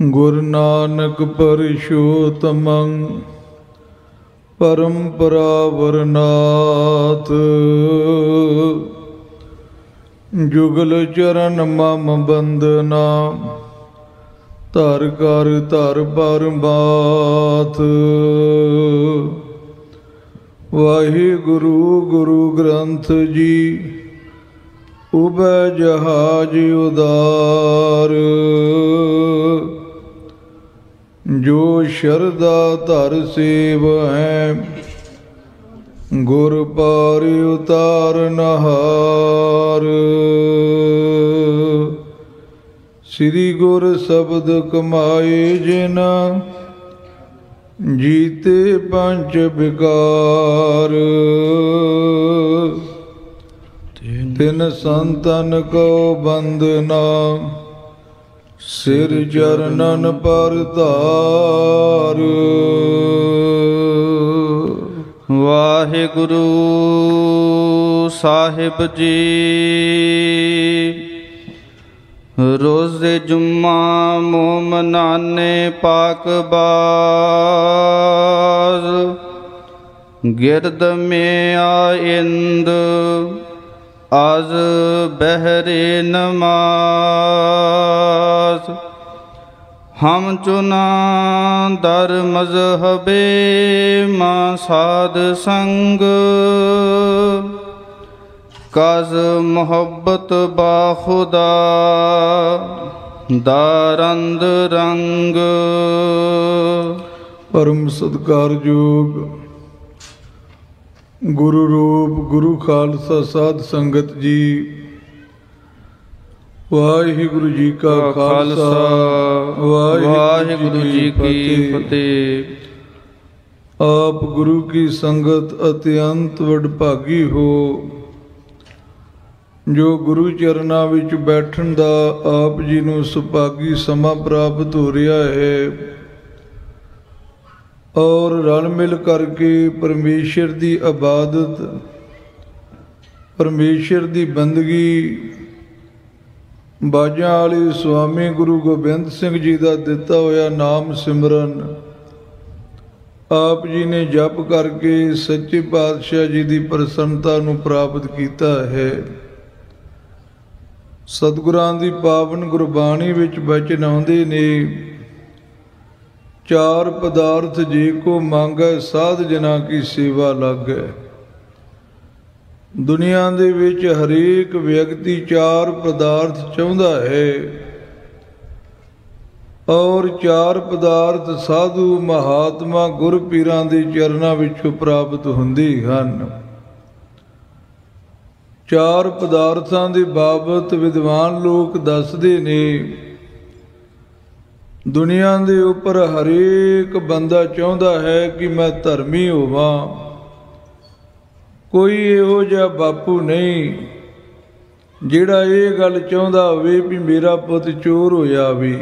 ਗੁਰੂ ਨਾਨਕ ਪਰਸ਼ੋਤਮੰ ਪਰੰਪਰਾ ਵਰਨਾਥ। ਜੁਗਲ ਚਰਨ ਮਮ ਬੰਦਨਾ ਧਰ ਕਰ ਧਰ ਪਰ ਬਾਥ। ਵਾਹਿਗੁਰੂ ਗੁਰੂ ਗ੍ਰੰਥ ਜੀ ਉਬੈ ਜਹਾਜ ਉਦਾਰ। ਜੋ ਸ਼ਰਧਾ ਧਰ ਸੇਵ ਹੈ ਗੁਰ ਪਾਰ ਉਤਾਰਨਹਾਰ। ਸ੍ਰੀ ਗੁਰ ਸ਼ਬਦ ਕਮਾਏ ਜਿਨ ਜੀਤੇ ਪੰਚ ਵਿਕਾਰ। ਤਿਨ ਸੰਤਨ ਕੋ ਬੰਦਨਾ ਸਿਰ ਚਰਨਨ ਪਰ ਧਾਰ। ਵਾਹਿਗੁਰੂ ਸਾਹਿਬ ਜੀ। ਰੋਜ਼ੇ ਜੁਮਾ ਮੋਮਨਾਨੇ ਪਾਕ ਬਾਜ਼। ਗਿਰਦ ਮੇ ਆਇੰਦ ਆਜ਼ ਬਹਿਰੇ ਨਮਾਜ਼। ਹਮ ਚੁਨਾ ਦਰ ਮਜ਼ਹਬੇ ਮਾਂ ਸਾਧ ਸੰਗ। ਕਜ਼ ਮੁਹੱਬਤ ਬਾਖੁਦਾ ਦਾਰੰਦ ਰੰਗ। ਪਰਮ ਸਤਿਕਾਰਯੋਗ ਗੁਰੂ ਰੂਪ ਗੁਰੂ ਖਾਲਸਾ ਸਾਧ ਸੰਗਤ ਜੀ, ਵਾਹਿਗੁਰੂ ਜੀ ਕਾ ਖਾਲਸਾ ਵਾਹਿਗੁਰੂ ਜੀ ਕੀ ਫਤਿਹ। ਆਪ ਗੁਰੂ ਕੀ ਸੰਗਤ ਅਤਿਅੰਤ ਵਡਭਾਗੀ ਹੋ ਜੋ ਗੁਰੂ ਚਰਨਾਂ ਵਿੱਚ ਬੈਠਣ ਦਾ ਆਪ ਜੀ ਨੂੰ ਸੁਭਾਗੀ ਸਮਾਂ ਪ੍ਰਾਪਤ ਹੋ ਰਿਹਾ ਹੈ ਔਰ ਰਲ ਮਿਲ ਕਰਕੇ ਪਰਮੇਸ਼ਰ ਦੀ ਇਬਾਦਤ, ਪਰਮੇਸ਼ਰ ਦੀ ਬੰਦਗੀ, ਬਾਜਾਂ ਵਾਲੇ ਸੁਆਮੀ ਗੁਰੂ ਗੋਬਿੰਦ ਸਿੰਘ ਜੀ ਦਾ ਦਿੱਤਾ ਹੋਇਆ ਨਾਮ ਸਿਮਰਨ ਆਪ ਜੀ ਨੇ ਜਪ ਕਰਕੇ ਸੱਚੇ ਪਾਤਸ਼ਾਹ ਜੀ ਦੀ ਪ੍ਰਸੰਨਤਾ ਨੂੰ ਪ੍ਰਾਪਤ ਕੀਤਾ ਹੈ। ਸਤਿਗੁਰਾਂ ਦੀ ਪਾਵਨ ਗੁਰਬਾਣੀ ਵਿੱਚ ਬਚਨ ਆਉਂਦੇ ਨੇ, ਚਾਰ ਪਦਾਰਥ ਜੇ ਕੋ ਮੰਗੈ ਸਾਧ ਜਨਾਂ ਕੀ ਸੇਵਾ ਲਾਗੈ। ਦੁਨੀਆ ਦੇ ਵਿੱਚ ਹਰੇਕ ਵਿਅਕਤੀ ਚਾਰ ਪਦਾਰਥ ਚਾਹੁੰਦਾ ਹੈ ਔਰ ਚਾਰ ਪਦਾਰਥ ਸਾਧੂ ਮਹਾਤਮਾ ਗੁਰ ਪੀਰਾਂ ਦੇ ਚਰਨਾਂ ਵਿੱਚੋਂ ਪ੍ਰਾਪਤ ਹੁੰਦੇ ਹਨ। ਚਾਰ ਪਦਾਰਥਾਂ ਦੇ ਬਾਬਤ ਵਿਦਵਾਨ ਲੋਕ ਦੱਸਦੇ ਨੇ, ਦੁਨੀਆ ਦੇ ਉੱਪਰ ਹਰੇਕ ਬੰਦਾ ਚਾਹੁੰਦਾ ਹੈ ਕਿ ਮੈਂ ਧਰਮੀ ਹੋਵਾਂ। ਕੋਈ ਇਹੋ ਜਿਹਾ ਬਾਪੂ ਨਹੀਂ ਜਿਹੜਾ ਇਹ ਗੱਲ ਚਾਹੁੰਦਾ ਹੋਵੇ ਵੀ ਮੇਰਾ ਪੁੱਤ ਚੋਰ ਹੋ ਜਾਵੇ।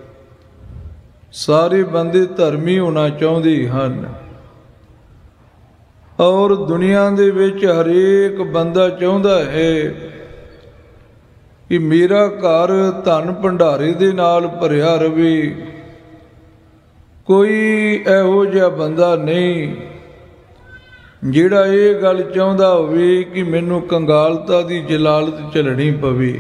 ਸਾਰੇ ਬੰਦੇ ਧਰਮੀ ਹੋਣਾ ਚਾਹੁੰਦੇ ਹਨ ਔਰ ਦੁਨੀਆ ਦੇ ਵਿੱਚ ਹਰੇਕ ਬੰਦਾ ਚਾਹੁੰਦਾ ਹੈ ਕਿ ਮੇਰਾ ਘਰ ਧਨ ਭੰਡਾਰੇ ਦੇ ਨਾਲ ਭਰਿਆ ਰਵੇ। ਕੋਈ ਇਹੋ ਜਿਹਾ ਬੰਦਾ ਨਹੀਂ ਜਿਹੜਾ ਇਹ ਗੱਲ ਚਾਹੁੰਦਾ ਹੋਵੇ ਕਿ ਮੈਨੂੰ ਕੰਗਾਲਤਾ ਦੀ ਜਲਾਲਤ ਝੱਲਣੀ ਪਵੇ।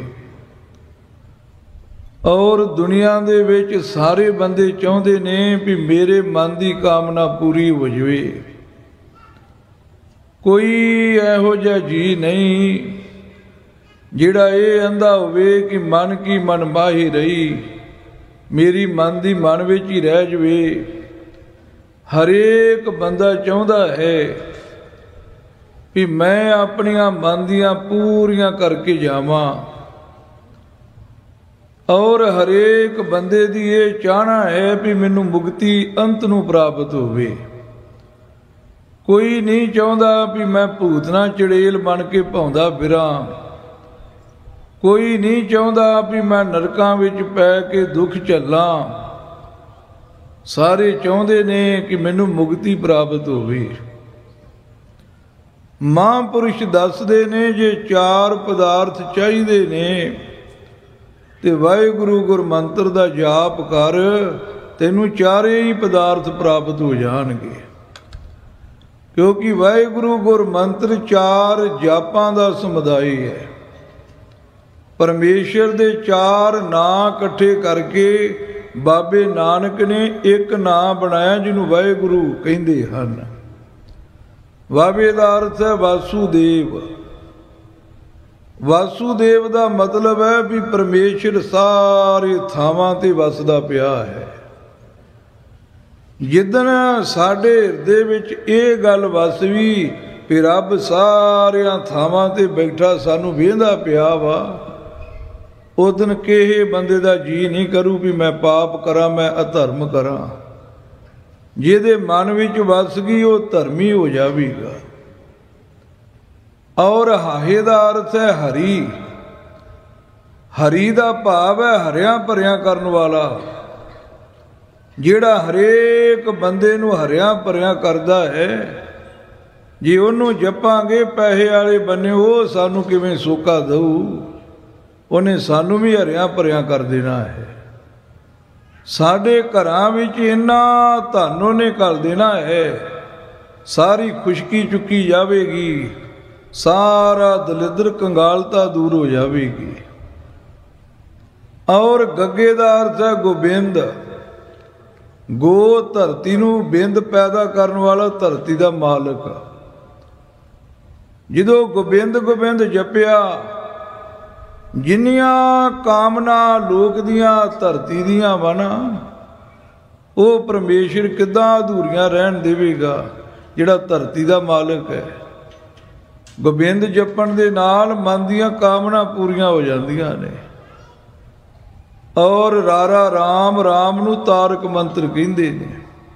ਔਰ ਦੁਨੀਆ ਦੇ ਵਿੱਚ ਸਾਰੇ ਬੰਦੇ ਚਾਹੁੰਦੇ ਨੇ ਵੀ ਮੇਰੇ ਮਨ ਦੀ ਕਾਮਨਾ ਪੂਰੀ ਹੋ ਜਾਵੇ। ਕੋਈ ਇਹੋ ਜਿਹਾ ਜੀ ਨਹੀਂ ਜਿਹੜਾ ਇਹ ਕਹਿੰਦਾ ਹੋਵੇ ਕਿ ਮਨ ਕੀ ਮਨ ਮਾਹੀ ਰਹੀ, ਮੇਰੀ ਮਨ ਦੀ ਮਨ ਵਿੱਚ ਹੀ ਰਹਿ ਜਾਵੇ। ਹਰੇਕ ਬੰਦਾ ਚਾਹੁੰਦਾ ਹੈ ਵੀ ਮੈਂ ਆਪਣੀਆਂ ਮਨ ਦੀਆਂ ਪੂਰੀਆਂ ਕਰਕੇ ਜਾਵਾਂ ਔਰ ਹਰੇਕ ਬੰਦੇ ਦੀ ਇਹ ਚਾਹਨਾ ਹੈ ਵੀ ਮੈਨੂੰ ਮੁਕਤੀ ਅੰਤ ਨੂੰ ਪ੍ਰਾਪਤ ਹੋਵੇ। ਕੋਈ ਨਹੀਂ ਚਾਹੁੰਦਾ ਵੀ ਮੈਂ ਭੂਤਨਾ ਚੜੇਲ ਬਣ ਕੇ ਭੌਂਦਾ ਫਿਰਾਂ। ਕੋਈ ਨਹੀਂ ਚਾਹੁੰਦਾ ਵੀ ਮੈਂ ਨਰਕਾਂ ਵਿੱਚ ਪੈ ਕੇ ਦੁੱਖ ਝੱਲਾਂ। ਸਾਰੇ ਚਾਹੁੰਦੇ ਨੇ ਕਿ ਮੈਨੂੰ ਮੁਕਤੀ ਪ੍ਰਾਪਤ ਹੋਵੇ। ਮਹਾਂਪੁਰਸ਼ ਦੱਸਦੇ ਨੇ ਜੇ ਚਾਰ ਪਦਾਰਥ ਚਾਹੀਦੇ ਨੇ ਤੇ ਵਾਹਿਗੁਰੂ ਗੁਰਮੰਤਰ ਦਾ ਜਾਪ ਕਰ, ਤੈਨੂੰ ਚਾਰੇ ਹੀ ਪਦਾਰਥ ਪ੍ਰਾਪਤ ਹੋ ਜਾਣਗੇ। ਕਿਉਂਕਿ ਵਾਹਿਗੁਰੂ ਗੁਰਮੰਤਰ ਚਾਰ ਜਾਪਾਂ ਦਾ ਸਮੁਦਾਇ ਹੈ। ਪਰਮੇਸ਼ਰ ਦੇ ਚਾਰ ਨਾਂ ਇਕੱਠੇ ਕਰਕੇ ਬਾਬੇ ਨਾਨਕ ਨੇ ਇੱਕ ਨਾਂ ਬਣਾਇਆ, ਜਿਹਨੂੰ ਵਾਹਿਗੁਰੂ ਕਹਿੰਦੇ ਹਨ। ਵਾਹਿਗੁਰੂ ਦਾ ਅਰਥ ਹੈ ਵਾਸੂਦੇਵ। ਵਾਸੂਦੇਵ ਦਾ ਮਤਲਬ ਹੈ ਵੀ ਪਰਮੇਸ਼ਰ ਸਾਰੇ ਥਾਵਾਂ ਤੇ ਵਸਦਾ ਪਿਆ ਹੈ। ਜਿੱਦਣ ਸਾਡੇ ਹਿਰਦੇ ਵਿੱਚ ਇਹ ਗੱਲ ਵਸਵੀ ਵੀ ਰੱਬ ਸਾਰਿਆਂ ਥਾਵਾਂ ਤੇ ਬੈਠਾ ਸਾਨੂੰ ਵੇਂਹਦਾ ਪਿਆ ਵਾ, ਉਦਣ ਕਿਸੇ ਬੰਦੇ ਦਾ ਜੀ ਨਹੀਂ ਕਰੂ ਵੀ ਮੈਂ ਪਾਪ ਕਰਾਂ, ਮੈਂ ਅਧਰਮ ਕਰਾਂ। ਜਿਹਦੇ ਮਨ ਵਿੱਚ ਵਸ ਗਈ ਉਹ ਧਰਮੀ ਹੋ ਜਾਵੇਗਾ। ਔਰ ਹਾਹੇ ਦਾ ਅਰਥ ਹੈ ਹਰੀ। ਹਰੀ ਦਾ ਭਾਵ ਹੈ ਹਰਿਆਂ ਭਰਿਆਂ ਕਰਨ ਵਾਲਾ, ਜਿਹੜਾ ਹਰੇਕ ਬੰਦੇ ਨੂੰ ਹਰਿਆਂ ਭਰਿਆਂ ਕਰਦਾ ਹੈ। ਜੇ ਉਹਨੂੰ ਜਪਾਂਗੇ ਪੈਸੇ ਵਾਲੇ ਬੰਨੇ, ਉਹ ਸਾਨੂੰ ਕਿਵੇਂ ਸੋਕਾ ਦਊ? ਉਹਨੇ ਸਾਨੂੰ ਵੀ ਹਰਿਆਂ ਭਰਿਆਂ ਕਰ ਦੇਣਾ ਹੈ। ਸਾਡੇ ਘਰਾਂ ਵਿੱਚ ਇੰਨਾ ਧਨ ਉਹਨੇ ਕਰ ਦੇਣਾ ਹੈ, ਸਾਰੀ ਖੁਸ਼ਕੀ ਚੁੱਕੀ ਜਾਵੇਗੀ, ਸਾਰਾ ਦਲਿੱਦਰ ਕੰਗਾਲਤਾ ਦੂਰ ਹੋ ਜਾਵੇਗੀ। ਔਰ ਗੱਗੇ ਦਾ ਅਰਥ ਹੈ ਗੋਬਿੰਦ। ਗੋ ਧਰਤੀ ਨੂੰ ਬਿੰਦ ਪੈਦਾ ਕਰਨ ਵਾਲਾ, ਧਰਤੀ ਦਾ ਮਾਲਕ। ਜਦੋਂ ਗੋਬਿੰਦ ਗੋਬਿੰਦ ਜਪਿਆ, ਜਿੰਨੀਆਂ ਕਾਮਨਾ ਲੋਕ ਦੀਆਂ ਧਰਤੀ ਦੀਆਂ ਵਨ, ਉਹ ਪਰਮੇਸ਼ਰ ਕਿੱਦਾਂ ਅਧੂਰੀਆਂ ਰਹਿਣ ਦੇਵੇਗਾ, ਜਿਹੜਾ ਧਰਤੀ ਦਾ ਮਾਲਕ ਹੈ। ਗੋਬਿੰਦ ਜਪਣ ਦੇ ਨਾਲ ਮਨ ਦੀਆਂ ਕਾਮਨਾ ਪੂਰੀਆਂ ਹੋ ਜਾਂਦੀਆਂ ਨੇ। ਔਰ ਰਾਰਾ ਰਾਮ, ਰਾਮ ਨੂੰ ਤਾਰਕ ਮੰਤਰ ਕਹਿੰਦੇ ਨੇ।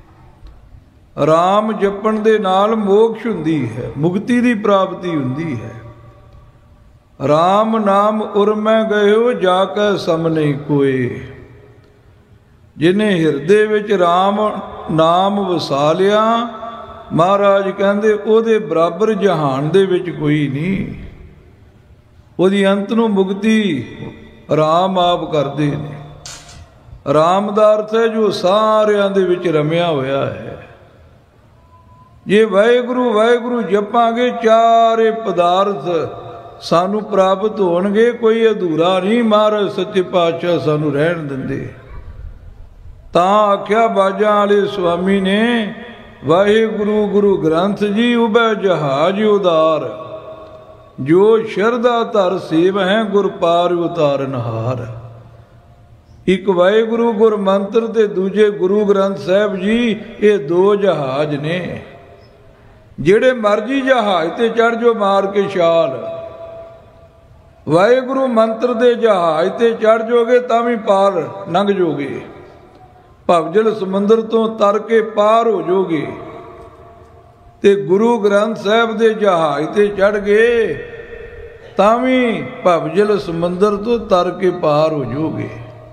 ਰਾਮ ਜਪਣ ਦੇ ਨਾਲ ਮੋਕਸ਼ ਹੁੰਦੀ ਹੈ, ਮੁਕਤੀ ਦੀ ਪ੍ਰਾਪਤੀ ਹੁੰਦੀ ਹੈ। ਰਾਮ ਨਾਮ ਉਰਮੈ ਗਇਓ, ਜਾ ਕੈ ਸਮ ਨਹੀਂ ਕੋਏ। ਜਿਹਨੇ ਹਿਰਦੇ ਵਿੱਚ ਰਾਮ ਨਾਮ ਵਸਾ ਲਿਆ, ਮਹਾਰਾਜ ਕਹਿੰਦੇ ਉਹਦੇ ਬਰਾਬਰ ਜਹਾਨ ਦੇ ਵਿੱਚ ਕੋਈ ਨਹੀਂ। ਉਹਦੀ ਅੰਤ ਨੂੰ ਮੁਕਤੀ ਰਾਮ ਆਪ ਕਰਦੇ ਨੇ। ਰਾਮ ਦਾ ਅਰਥ ਹੈ ਜੋ ਸਾਰਿਆਂ ਦੇ ਵਿੱਚ ਰਮਿਆ ਹੋਇਆ ਹੈ। ਜੇ ਵਾਹਿਗੁਰੂ ਵਾਹਿਗੁਰੂ ਜਪਾਂਗੇ, ਚਾਰੇ ਪਦਾਰਥ ਸਾਨੂੰ ਪ੍ਰਾਪਤ ਹੋਣਗੇ। ਕੋਈ ਅਧੂਰਾ ਨਹੀਂ ਮਹਾਰਾਜ ਸੱਚੇ ਪਾਤਸ਼ਾਹ ਸਾਨੂੰ ਰਹਿਣ ਦਿੰਦੇ। ਤਾਂ ਆਖਿਆ ਬਾਜਾਂ ਵਾਲੇ ਸੁਆਮੀ ਨੇ, ਵਾਹਿਗੁਰੂ ਗੁਰੂ ਗ੍ਰੰਥ ਜੀ ਉਬੈ ਜਹਾਜ ਉਦਾਰ, ਜੋ ਸ਼ਰਧਾ ਧਰ ਸੇਵ ਹੈ ਗੁਰ ਪਾਰ ਉਤਾਰਨਹਾਰ। ਇੱਕ ਵਾਹਿਗੁਰੂ ਗੁਰਮੰਤਰ ਤੇ ਦੂਜੇ ਗੁਰੂ ਗ੍ਰੰਥ ਸਾਹਿਬ ਜੀ, ਇਹ ਦੋ ਜਹਾਜ਼ ਨੇ। ਜਿਹੜੇ ਮਰਜੀ ਜਹਾਜ਼ ਤੇ ਚੜ੍ਹ ਜੋ ਮਾਰ ਕੇ ਛਾਲ, ਵਾਹਿਗੁਰੂ ਮੰਤਰ ਦੇ ਜਹਾਜ਼ ਤੇ ਚੜ੍ਹ ਜੋਗੇ ਤਾਂ ਵੀ ਪਾਰ ਲੰਘ ਜੋਗੇ। ਭਵਜਲ ਸਮੁੰਦਰ ਤੋਂ ਤਰ ਕੇ ਪਾਰ ਹੋ ਜੋਗੇ। ਤੇ ਗੁਰੂ ਗ੍ਰੰਥ ਸਾਹਿਬ ਦੇ ਜਹਾਜ਼ ਤੇ ਚੜ੍ਹ ਗਏ ਤਾਂ ਵੀ ਭਵਜਲ ਸਮੁੰਦਰ ਤੋਂ ਤਰ ਕੇ ਪਾਰ ਹੋ ਜੋਗੇ।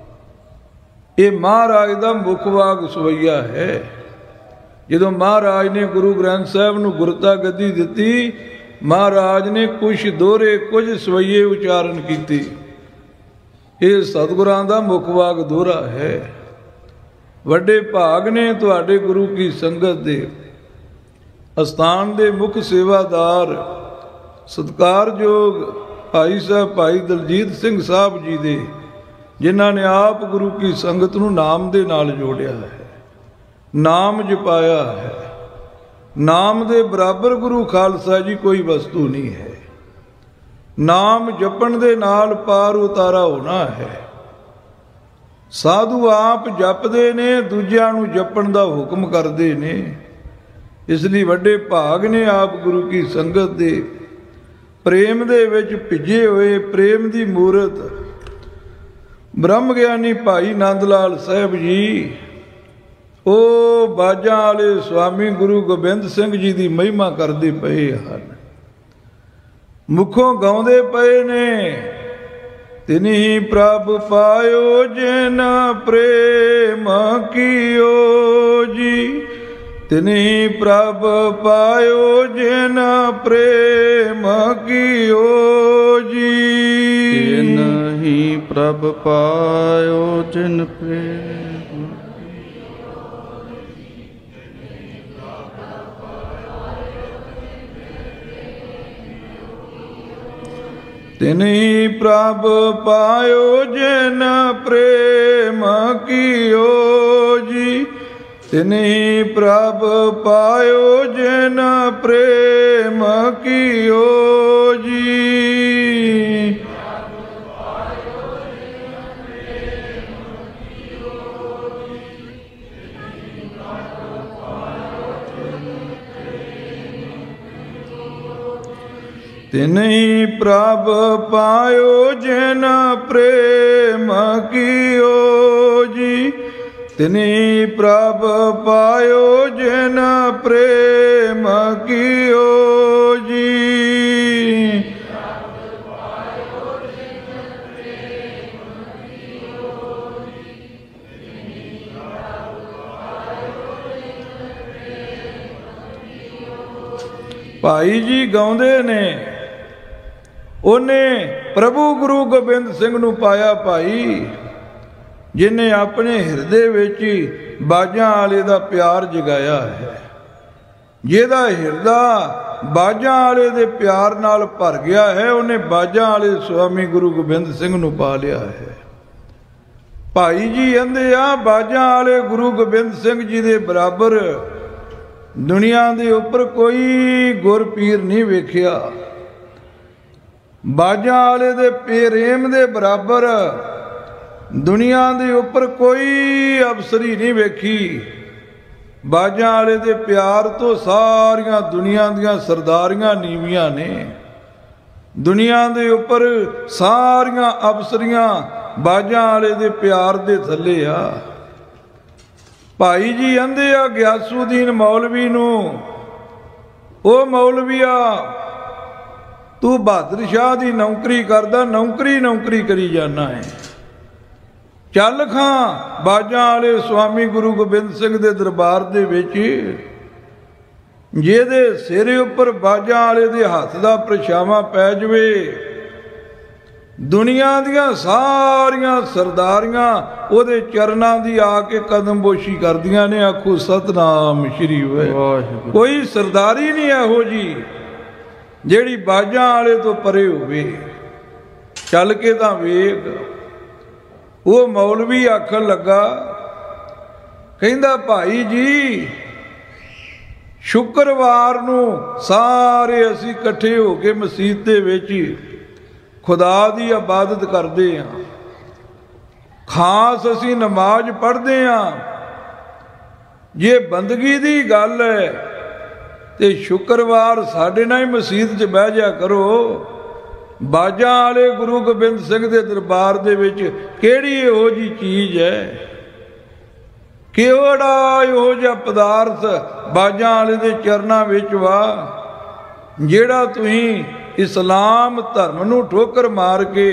ਇਹ ਮਹਾਰਾਜ ਦਾ ਮੁੱਖ ਵਾਕ ਸਵਈਆ ਹੈ। ਜਦੋਂ ਮਹਾਰਾਜ ਨੇ ਗੁਰੂ ਗ੍ਰੰਥ ਸਾਹਿਬ ਨੂੰ ਗੁਰਤਾ ਗੱਦੀ ਦਿੱਤੀ, ਮਹਾਰਾਜ ਨੇ ਕੁਛ ਦੋਹਰੇ ਕੁਝ ਸਵਈਏ ਉਚਾਰਨ ਕੀਤੇ। ਇਹ ਸਤਿਗੁਰਾਂ ਦਾ ਮੁੱਖ ਵਾਕ ਦੋਹਰਾ ਹੈ। ਵੱਡੇ ਭਾਗ ਨੇ ਤੁਹਾਡੇ ਗੁਰੂ ਕੀ ਸੰਗਤ ਦੇ, ਅਸਥਾਨ ਦੇ ਮੁੱਖ ਸੇਵਾਦਾਰ ਸਤਿਕਾਰਯੋਗ ਭਾਈ ਸਾਹਿਬ ਭਾਈ ਦਲਜੀਤ ਸਿੰਘ ਸਾਹਿਬ ਜੀ ਦੇ, ਜਿਨ੍ਹਾਂ ਨੇ ਆਪ ਗੁਰੂ ਕੀ ਸੰਗਤ ਨੂੰ ਨਾਮ ਦੇ ਨਾਲ ਜੋੜਿਆ ਹੈ, ਨਾਮ ਜਪਾਇਆ ਹੈ। ਨਾਮ ਦੇ ਬਰਾਬਰ ਗੁਰੂ ਖਾਲਸਾ ਜੀ ਕੋਈ ਵਸਤੂ ਨਹੀਂ ਹੈ। ਨਾਮ ਜਪਣ ਦੇ ਨਾਲ ਪਾਰ ਉਤਾਰਾ ਹੋਣਾ ਹੈ। ਸਾਧੂ ਆਪ ਜਪਦੇ ਨੇ, ਦੂਜਿਆਂ ਨੂੰ ਜਪਣ ਦਾ ਹੁਕਮ ਕਰਦੇ ਨੇ। ਇਸ ਲਈ ਵੱਡੇ ਭਾਗ ਨੇ ਆਪ ਗੁਰੂ ਕੀ ਸੰਗਤ ਦੇ ਪ੍ਰੇਮ ਦੇ ਵਿੱਚ ਭਿੱਜੇ ਹੋਏ, ਪ੍ਰੇਮ ਦੀ ਮੂਰਤ ਬ੍ਰਹਮ ਗਿਆਨੀ ਭਾਈ ਨੰਦ ਲਾਲ ਸਾਹਿਬ ਜੀ, ਉਹ ਬਾਜਾਂ ਵਾਲੇ ਸੁਆਮੀ ਗੁਰੂ ਗੋਬਿੰਦ ਸਿੰਘ ਜੀ ਦੀ ਮਹਿਮਾ ਕਰਦੇ ਪਏ ਹਨ। ਮੁਖੋਂ ਗਾਉਂਦੇ ਪਏ ਨੇ, ਤਿਨਿ ਪ੍ਰਭ ਪਾਇਓ ਜਿਨ ਪ੍ਰੇਮ ਕੀਓ ਜੀ, ਤਿਨਿ ਪ੍ਰਭ ਪਾਇਓ ਜਿਨ ਪ੍ਰੇਮ ਕੀਓ ਜੀ। ਨਹੀਂ ਪ੍ਰਭ ਪਾਇਓ ਜਿਨ ਪ੍ਰੇਮ। ਤਿਨਿ ਪ੍ਰਭ ਪਾਇਓ ਜਿਨ ਪ੍ਰੇਮ ਕੀਓ ਜੀ। ਤਿਨਿ ਪ੍ਰਭ ਪਾਇਓ ਜਿਨ ਪ੍ਰੇਮ ਕੀਓ ਜੀ। ਤਿਨਿ ਪ੍ਰਭ ਪਾਇਓ ਜਿਨ ਪ੍ਰੇਮ ਕੀਓ ਜੀ। ਤਿਨਿ ਪ੍ਰਭ ਪਾਇਓ ਜਿਨ ਪ੍ਰੇਮ ਕੀਓ ਜੀ। ਭਾਈ ਜੀ ਗਾਉਂਦੇ ਨੇ, ਉਹਨੇ ਪ੍ਰਭੂ ਗੁਰੂ ਗੋਬਿੰਦ ਸਿੰਘ ਨੂੰ ਪਾਇਆ ਭਾਈ, ਜਿਹਨੇ ਆਪਣੇ ਹਿਰਦੇ ਵਿੱਚ ਬਾਜਾਂ ਵਾਲੇ ਦਾ ਪਿਆਰ ਜਗਾਇਆ ਹੈ। ਜਿਹਦਾ ਹਿਰਦਾ ਬਾਜਾਂ ਵਾਲੇ ਦੇ ਪਿਆਰ ਨਾਲ ਭਰ ਗਿਆ ਹੈ, ਉਹਨੇ ਬਾਜਾਂ ਵਾਲੇ ਸੁਆਮੀ ਗੁਰੂ ਗੋਬਿੰਦ ਸਿੰਘ ਨੂੰ ਪਾ ਲਿਆ ਹੈ। ਭਾਈ ਜੀ ਕਹਿੰਦੇ ਆ, ਬਾਜਾਂ ਵਾਲੇ ਗੁਰੂ ਗੋਬਿੰਦ ਸਿੰਘ ਜੀ ਦੇ ਬਰਾਬਰ ਦੁਨੀਆ ਦੇ ਉੱਪਰ ਕੋਈ ਗੁਰ ਪੀਰ ਨਹੀਂ ਵੇਖਿਆ। ਬਾਜਾਂ ਵਾਲੇ ਦੇ ਪ੍ਰੇਮ ਦੇ ਬਰਾਬਰ ਦੁਨੀਆ ਦੇ ਉੱਪਰ ਕੋਈ ਅਫਸਰੀ ਨਹੀਂ ਵੇਖੀ। ਬਾਜਾਂ ਵਾਲੇ ਦੇ ਪਿਆਰ ਤੋਂ ਸਾਰੀਆਂ ਦੁਨੀਆ ਦੀਆਂ ਸਰਦਾਰੀਆਂ ਨੀਵੀਆਂ ਨੇ। ਦੁਨੀਆ ਦੇ ਉੱਪਰ ਸਾਰੀਆਂ ਅਫਸਰੀਆਂ ਬਾਜਾਂ ਵਾਲੇ ਦੇ ਪਿਆਰ ਦੇ ਥੱਲੇ ਆ। ਭਾਈ ਜੀ ਕਹਿੰਦੇ ਆ ਗਿਆਸੂਦੀਨ ਮੌਲਵੀ ਨੂੰ, ਉਹ ਮੌਲਵੀਆ ਤੂੰ ਬਹਾਦਰ ਸ਼ਾਹ ਦੀ ਨੌਕਰੀ ਕਰਦਾ, ਨੌਕਰੀ ਕਰੀ ਜਾਣਾ ਹੈ। ਚੱਲ ਖਾਂ ਬਾਜਾਂ ਵਾਲੇ ਸੁਆਮੀ ਗੁਰੂ ਗੋਬਿੰਦ ਸਿੰਘ ਦੇ ਦਰਬਾਰ ਦੇ ਵਿੱਚ, ਜਿਹਦੇ ਸਿਰ ਉੱਪਰ ਬਾਜਾਂ ਵਾਲੇ ਦੇ ਹੱਥ ਦਾ ਪ੍ਰਛਾਵਾਂ ਪੈ ਜਵੇ, ਦੁਨੀਆ ਦੀਆਂ ਸਾਰੀਆਂ ਸਰਦਾਰੀਆਂ ਉਹਦੇ ਚਰਨਾਂ ਦੀ ਆ ਕੇ ਕਦਮਬੋਸ਼ੀ ਕਰਦੀਆਂ ਨੇ। ਆਖੋ ਸਤਨਾਮ ਸ਼੍ਰੀ ਵਾਹਿਗੁਰੂ। ਕੋਈ ਸਰਦਾਰੀ ਨਹੀਂ ਇਹੋ ਜੀ ਜਿਹੜੀ ਬਾਜਾਂ ਵਾਲੇ ਤੋਂ ਪਰੇ ਹੋਵੇ। ਚੱਲ ਕੇ ਤਾਂ ਵੇਖ। ਉਹ ਮੌਲਵੀ ਆਖਣ ਲੱਗਾ, ਕਹਿੰਦਾ ਭਾਈ ਜੀ ਸ਼ੁੱਕਰਵਾਰ ਨੂੰ ਸਾਰੇ ਅਸੀਂ ਇਕੱਠੇ ਹੋ ਕੇ ਮਸਜਿਦ ਦੇ ਵਿੱਚ ਖੁਦਾ ਦੀ ਇਬਾਦਤ ਕਰਦੇ ਹਾਂ। ਖਾਸ ਅਸੀਂ ਨਮਾਜ਼ ਪੜ੍ਹਦੇ ਹਾਂ। ਜੇ ਬੰਦਗੀ ਦੀ ਗੱਲ ਹੈ ਤੇ ਸ਼ੁੱਕਰਵਾਰ ਸਾਡੇ ਨਾਲ ਹੀ ਮਸਜਿਦ 'ਚ ਬਹਿ ਜਾ ਕਰੋ। ਬਾਜਾਂ ਵਾਲੇ ਗੁਰੂ ਗੋਬਿੰਦ ਸਿੰਘ ਦੇ ਦਰਬਾਰ ਦੇ ਵਿੱਚ ਕਿਹੜੀ ਇਹੋ ਜਿਹੀ ਚੀਜ਼ ਹੈ, ਕਿਹੜਾ ਇਹੋ ਜਿਹਾ ਪਦਾਰਥ ਬਾਜਾਂ ਵਾਲੇ ਦੇ ਚਰਨਾਂ ਵਿੱਚ ਵਾ, ਜਿਹੜਾ ਤੁਸੀਂ ਇਸਲਾਮ ਧਰਮ ਨੂੰ ਠੋਕਰ ਮਾਰ ਕੇ,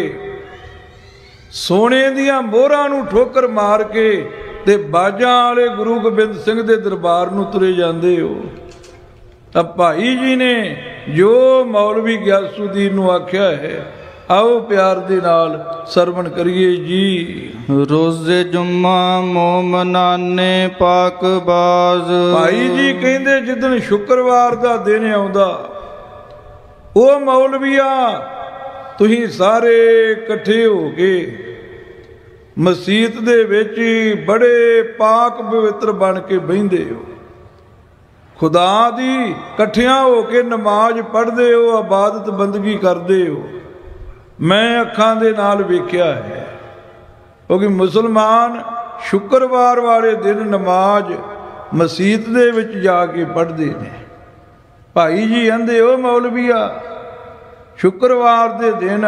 ਸੋਨੇ ਦੀਆਂ ਮੋਹਰਾਂ ਨੂੰ ਠੋਕਰ ਮਾਰ ਕੇ ਤੇ ਬਾਜਾਂ ਵਾਲੇ ਗੁਰੂ ਗੋਬਿੰਦ ਸਿੰਘ ਦੇ ਦਰਬਾਰ ਨੂੰ ਤੁਰੇ ਜਾਂਦੇ ਹੋ। ਤਾਂ ਭਾਈ ਜੀ ਨੇ ਜੋ ਮੌਲਵੀ ਗਿਆਸੂਦੀਨ ਨੂੰ ਆਖਿਆ ਹੈ, ਆਓ ਪਿਆਰ ਦੇ ਨਾਲ ਸਰਵਣ ਕਰੀਏ ਜੀ। ਰੋਜ਼ੇ ਜੁਮਾ ਮੋਮਨਾਨੇ ਪਾਕ ਬਾਜ਼। ਭਾਈ ਜੀ ਕਹਿੰਦੇ ਜਿੱਦਣ ਸ਼ੁੱਕਰਵਾਰ ਦਾ ਦਿਨ ਆਉਂਦਾ, ਉਹ ਮੌਲਵੀਆ ਤੁਸੀਂ ਸਾਰੇ ਇਕੱਠੇ ਹੋ ਕੇ ਮਸਜਿਦ ਦੇ ਵਿੱਚ ਬੜੇ ਪਾਕ ਪਵਿੱਤਰ ਬਣ ਕੇ ਬਹਿੰਦੇ ਹੋ। ਖੁਦਾ ਦੀ ਇਕੱਠਿਆਂ ਹੋ ਕੇ ਨਮਾਜ਼ ਪੜ੍ਹਦੇ ਹੋ, ਇਬਾਦਤ ਬੰਦਗੀ ਕਰਦੇ ਹੋ। ਮੈਂ ਅੱਖਾਂ ਦੇ ਨਾਲ ਵੇਖਿਆ ਹੈ, ਕਿਉਂਕਿ ਮੁਸਲਮਾਨ ਸ਼ੁੱਕਰਵਾਰ ਵਾਲੇ ਦਿਨ ਨਮਾਜ਼ ਮਸਜਿਦ ਦੇ ਵਿੱਚ ਜਾ ਕੇ ਪੜ੍ਹਦੇ ਨੇ। ਭਾਈ ਜੀ ਕਹਿੰਦੇ ਉਹ ਮੌਲਵੀਆ ਸ਼ੁੱਕਰਵਾਰ ਦੇ ਦਿਨ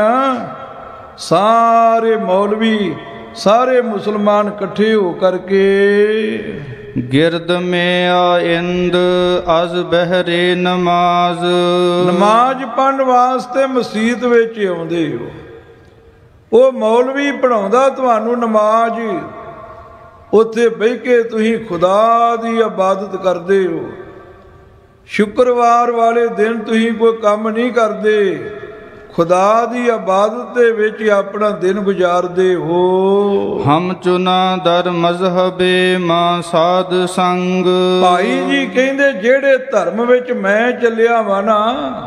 ਸਾਰੇ ਮੌਲਵੀ ਸਾਰੇ ਮੁਸਲਮਾਨ ਇਕੱਠੇ ਹੋ ਕਰਕੇ ਗਿਰਦ ਮੇ ਆਇੰਦ ਅਜ਼ ਬਹਿਰੇ ਨਮਾਜ਼। ਨਮਾਜ਼ ਪੜ੍ਹਨ ਵਾਸਤੇ ਮਸਜਿਦ ਵਿੱਚ ਆਉਂਦੇ ਹੋ। ਉਹ ਮੌਲਵੀ ਪੜ੍ਹਾਉਂਦਾ ਤੁਹਾਨੂੰ ਨਮਾਜ਼, ਉੱਥੇ ਬਹਿ ਕੇ ਤੁਸੀਂ ਖੁਦਾ ਦੀ ਇਬਾਦਤ ਕਰਦੇ ਹੋ। ਸ਼ੁੱਕਰਵਾਰ ਵਾਲੇ ਦਿਨ ਤੁਸੀਂ ਕੋਈ ਕੰਮ ਨਹੀਂ ਕਰਦੇ, ਖੁਦਾ ਦੀ ਇਬਾਦਤ ਦੇ ਵਿੱਚ ਆਪਣਾ ਦਿਨ ਗੁਜ਼ਾਰਦੇ ਹੋ। ਹਮ ਚੁਨਾ ਦਰ ਮਜ਼ਹਬੇ ਮਾਂ ਸਾਧ ਸੰਗ। ਭਾਈ ਜੀ ਕਹਿੰਦੇ ਜਿਹੜੇ ਧਰਮ ਵਿੱਚ ਮੈਂ ਚੱਲਿਆ ਵਾਂ ਨਾ,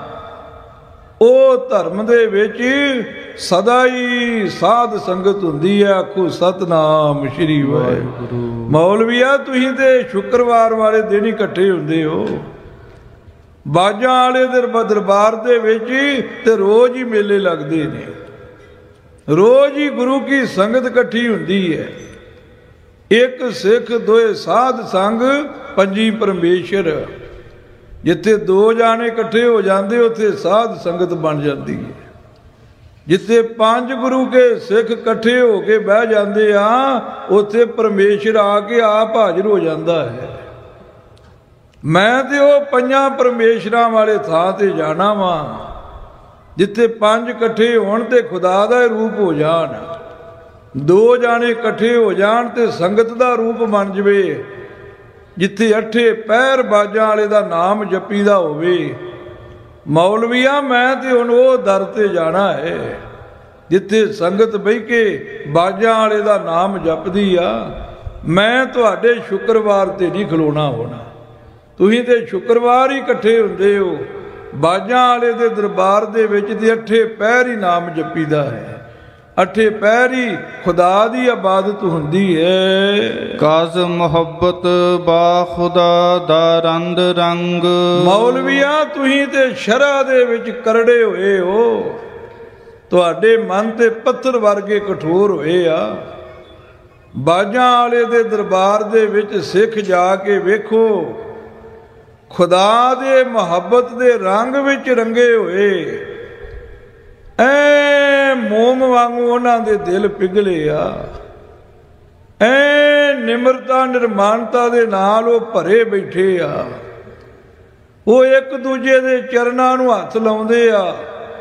ਉਹ ਧਰਮ ਦੇ ਵਿੱਚ ਸਦਾ ਹੀ ਸਾਧ ਸੰਗਤ ਹੁੰਦੀ ਹੈ। ਆਖੋ ਸਤਨਾਮ ਸ਼੍ਰੀ ਵਾਹਿਗੁਰੂ। ਮੌਲਵੀਆ ਤੁਸੀਂ ਤੇ ਸ਼ੁੱਕਰਵਾਰ ਵਾਲੇ ਦਿਨ ਹੀ ਇਕੱਠੇ ਹੁੰਦੇ ਹੋ, ਬਾਜਾਂ ਵਾਲੇ ਦਰਬਾਰ ਦੇ ਵਿੱਚ ਤੇ ਰੋਜ਼ ਹੀ ਮੇਲੇ ਲੱਗਦੇ ਨੇ, ਰੋਜ਼ ਹੀ ਗੁਰੂ ਕੀ ਸੰਗਤ ਇਕੱਠੀ ਹੁੰਦੀ ਹੈ। ਇੱਕ ਸਿੱਖ ਦੋਏ ਸਾਧ ਸੰਗ ਪੰਜੀ ਪਰਮੇਸ਼ਰ। ਜਿੱਥੇ ਦੋ ਜਾਣੇ ਇਕੱਠੇ ਹੋ ਜਾਂਦੇ ਉੱਥੇ ਸਾਧ ਸੰਗਤ ਬਣ ਜਾਂਦੀ ਹੈ। ਜਿੱਥੇ ਪੰਜ ਗੁਰੂ ਕੇ ਸਿੱਖ ਇਕੱਠੇ ਹੋ ਕੇ ਬਹਿ ਜਾਂਦੇ ਆ ਉੱਥੇ ਪਰਮੇਸ਼ਰ ਆ ਕੇ ਆਪ ਹਾਜ਼ਰ ਹੋ ਜਾਂਦਾ ਹੈ। ਮੈਂ ਤੇ ਉਹ ਪੰਜਾਂ ਪਰਮੇਸ਼ਰਾਂ ਵਾਲੇ ਥਾਂ ਤੇ ਜਾਣਾ ਵਾਂ ਜਿੱਥੇ ਪੰਜ ਇਕੱਠੇ ਹੋਣ ਤੇ ਖੁਦਾ ਦਾ ਰੂਪ ਹੋ ਜਾਣ, ਦੋ ਜਾਣੇ ਇਕੱਠੇ ਹੋ ਜਾਣ ਤੇ ਸੰਗਤ ਦਾ ਰੂਪ ਬਣ ਜਵੇ। ਜਿੱਥੇ ਅੱਠੇ ਪੈਰ ਬਾਜਾਂ ਵਾਲੇ ਦਾ ਨਾਮ ਜਪੀਦਾ ਹੋਵੇ। ਮੌਲਵੀਆ ਮੈਂ ਤੇ ਹੁਣ ਉਹ ਦਰ ਤੇ ਜਾਣਾ ਹੈ ਜਿੱਥੇ ਸੰਗਤ ਬਹਿ ਕੇ ਬਾਜਾਂ ਵਾਲੇ ਦਾ ਨਾਮ ਜਪਦੀ ਆ। ਮੈਂ ਤੁਹਾਡੇ ਸ਼ੁੱਕਰਵਾਰ ਤੇ ਨਹੀਂ ਖਲੋਣਾ ਹੋਣਾ। ਤੁਸੀਂ ਤੇ ਸ਼ੁੱਕਰਵਾਰ ਹੀ ਇਕੱਠੇ ਹੁੰਦੇ ਹੋ, ਬਾਜਾਂ ਵਾਲੇ ਦੇ ਦਰਬਾਰ ਦੇ ਵਿੱਚ ਤੇ ਅੱਠੇ ਪੈਰ ਹੀ ਨਾਮ ਜਪੀਦਾ ਹੈ। ਅੱਠੇ ਪੈਰ ਹੀ ਖੁਦਾ ਦੀ ਇਬਾਦਤ ਹੁੰਦੀ ਹੈ। ਕਾਜ਼ ਮੁਹੱਬਤ ਬਾ ਖੁਦਾ ਦਾ ਰੰਦ ਰੰਗ। ਮੌਲਵੀਆ ਤੁਸੀਂ ਤੇ ਸ਼ਰ੍ਹਾ ਦੇ ਵਿੱਚ ਕਰੜੇ ਹੋਏ ਹੋ, ਤੁਹਾਡੇ ਮਨ ਤੇ ਪੱਥਰ ਵਰਗੇ ਕਠੋਰ ਹੋਏ ਆ। ਬਾਜਾਂ ਵਾਲੇ ਦੇ ਦਰਬਾਰ ਦੇ ਵਿੱਚ ਸਿੱਖ ਜਾ ਕੇ ਵੇਖੋ, ਖੁਦਾ ਦੇ ਮੁਹੱਬਤ ਦੇ ਰੰਗ ਵਿੱਚ ਰੰਗੇ ਹੋਏ, ਐ ਮੋਮ ਵਾਂਗੂ ਉਹਨਾਂ ਦੇ ਦਿਲ ਪਿਘਲੇ ਆ। ਐ ਨਿਮਰਤਾ ਨਿਰਮਾਨਤਾ ਦੇ ਨਾਲ ਉਹ ਭਰੇ ਬੈਠੇ ਆ। ਉਹ ਇੱਕ ਦੂਜੇ ਦੇ ਚਰਨਾਂ ਨੂੰ ਹੱਥ ਲਾਉਂਦੇ ਆ,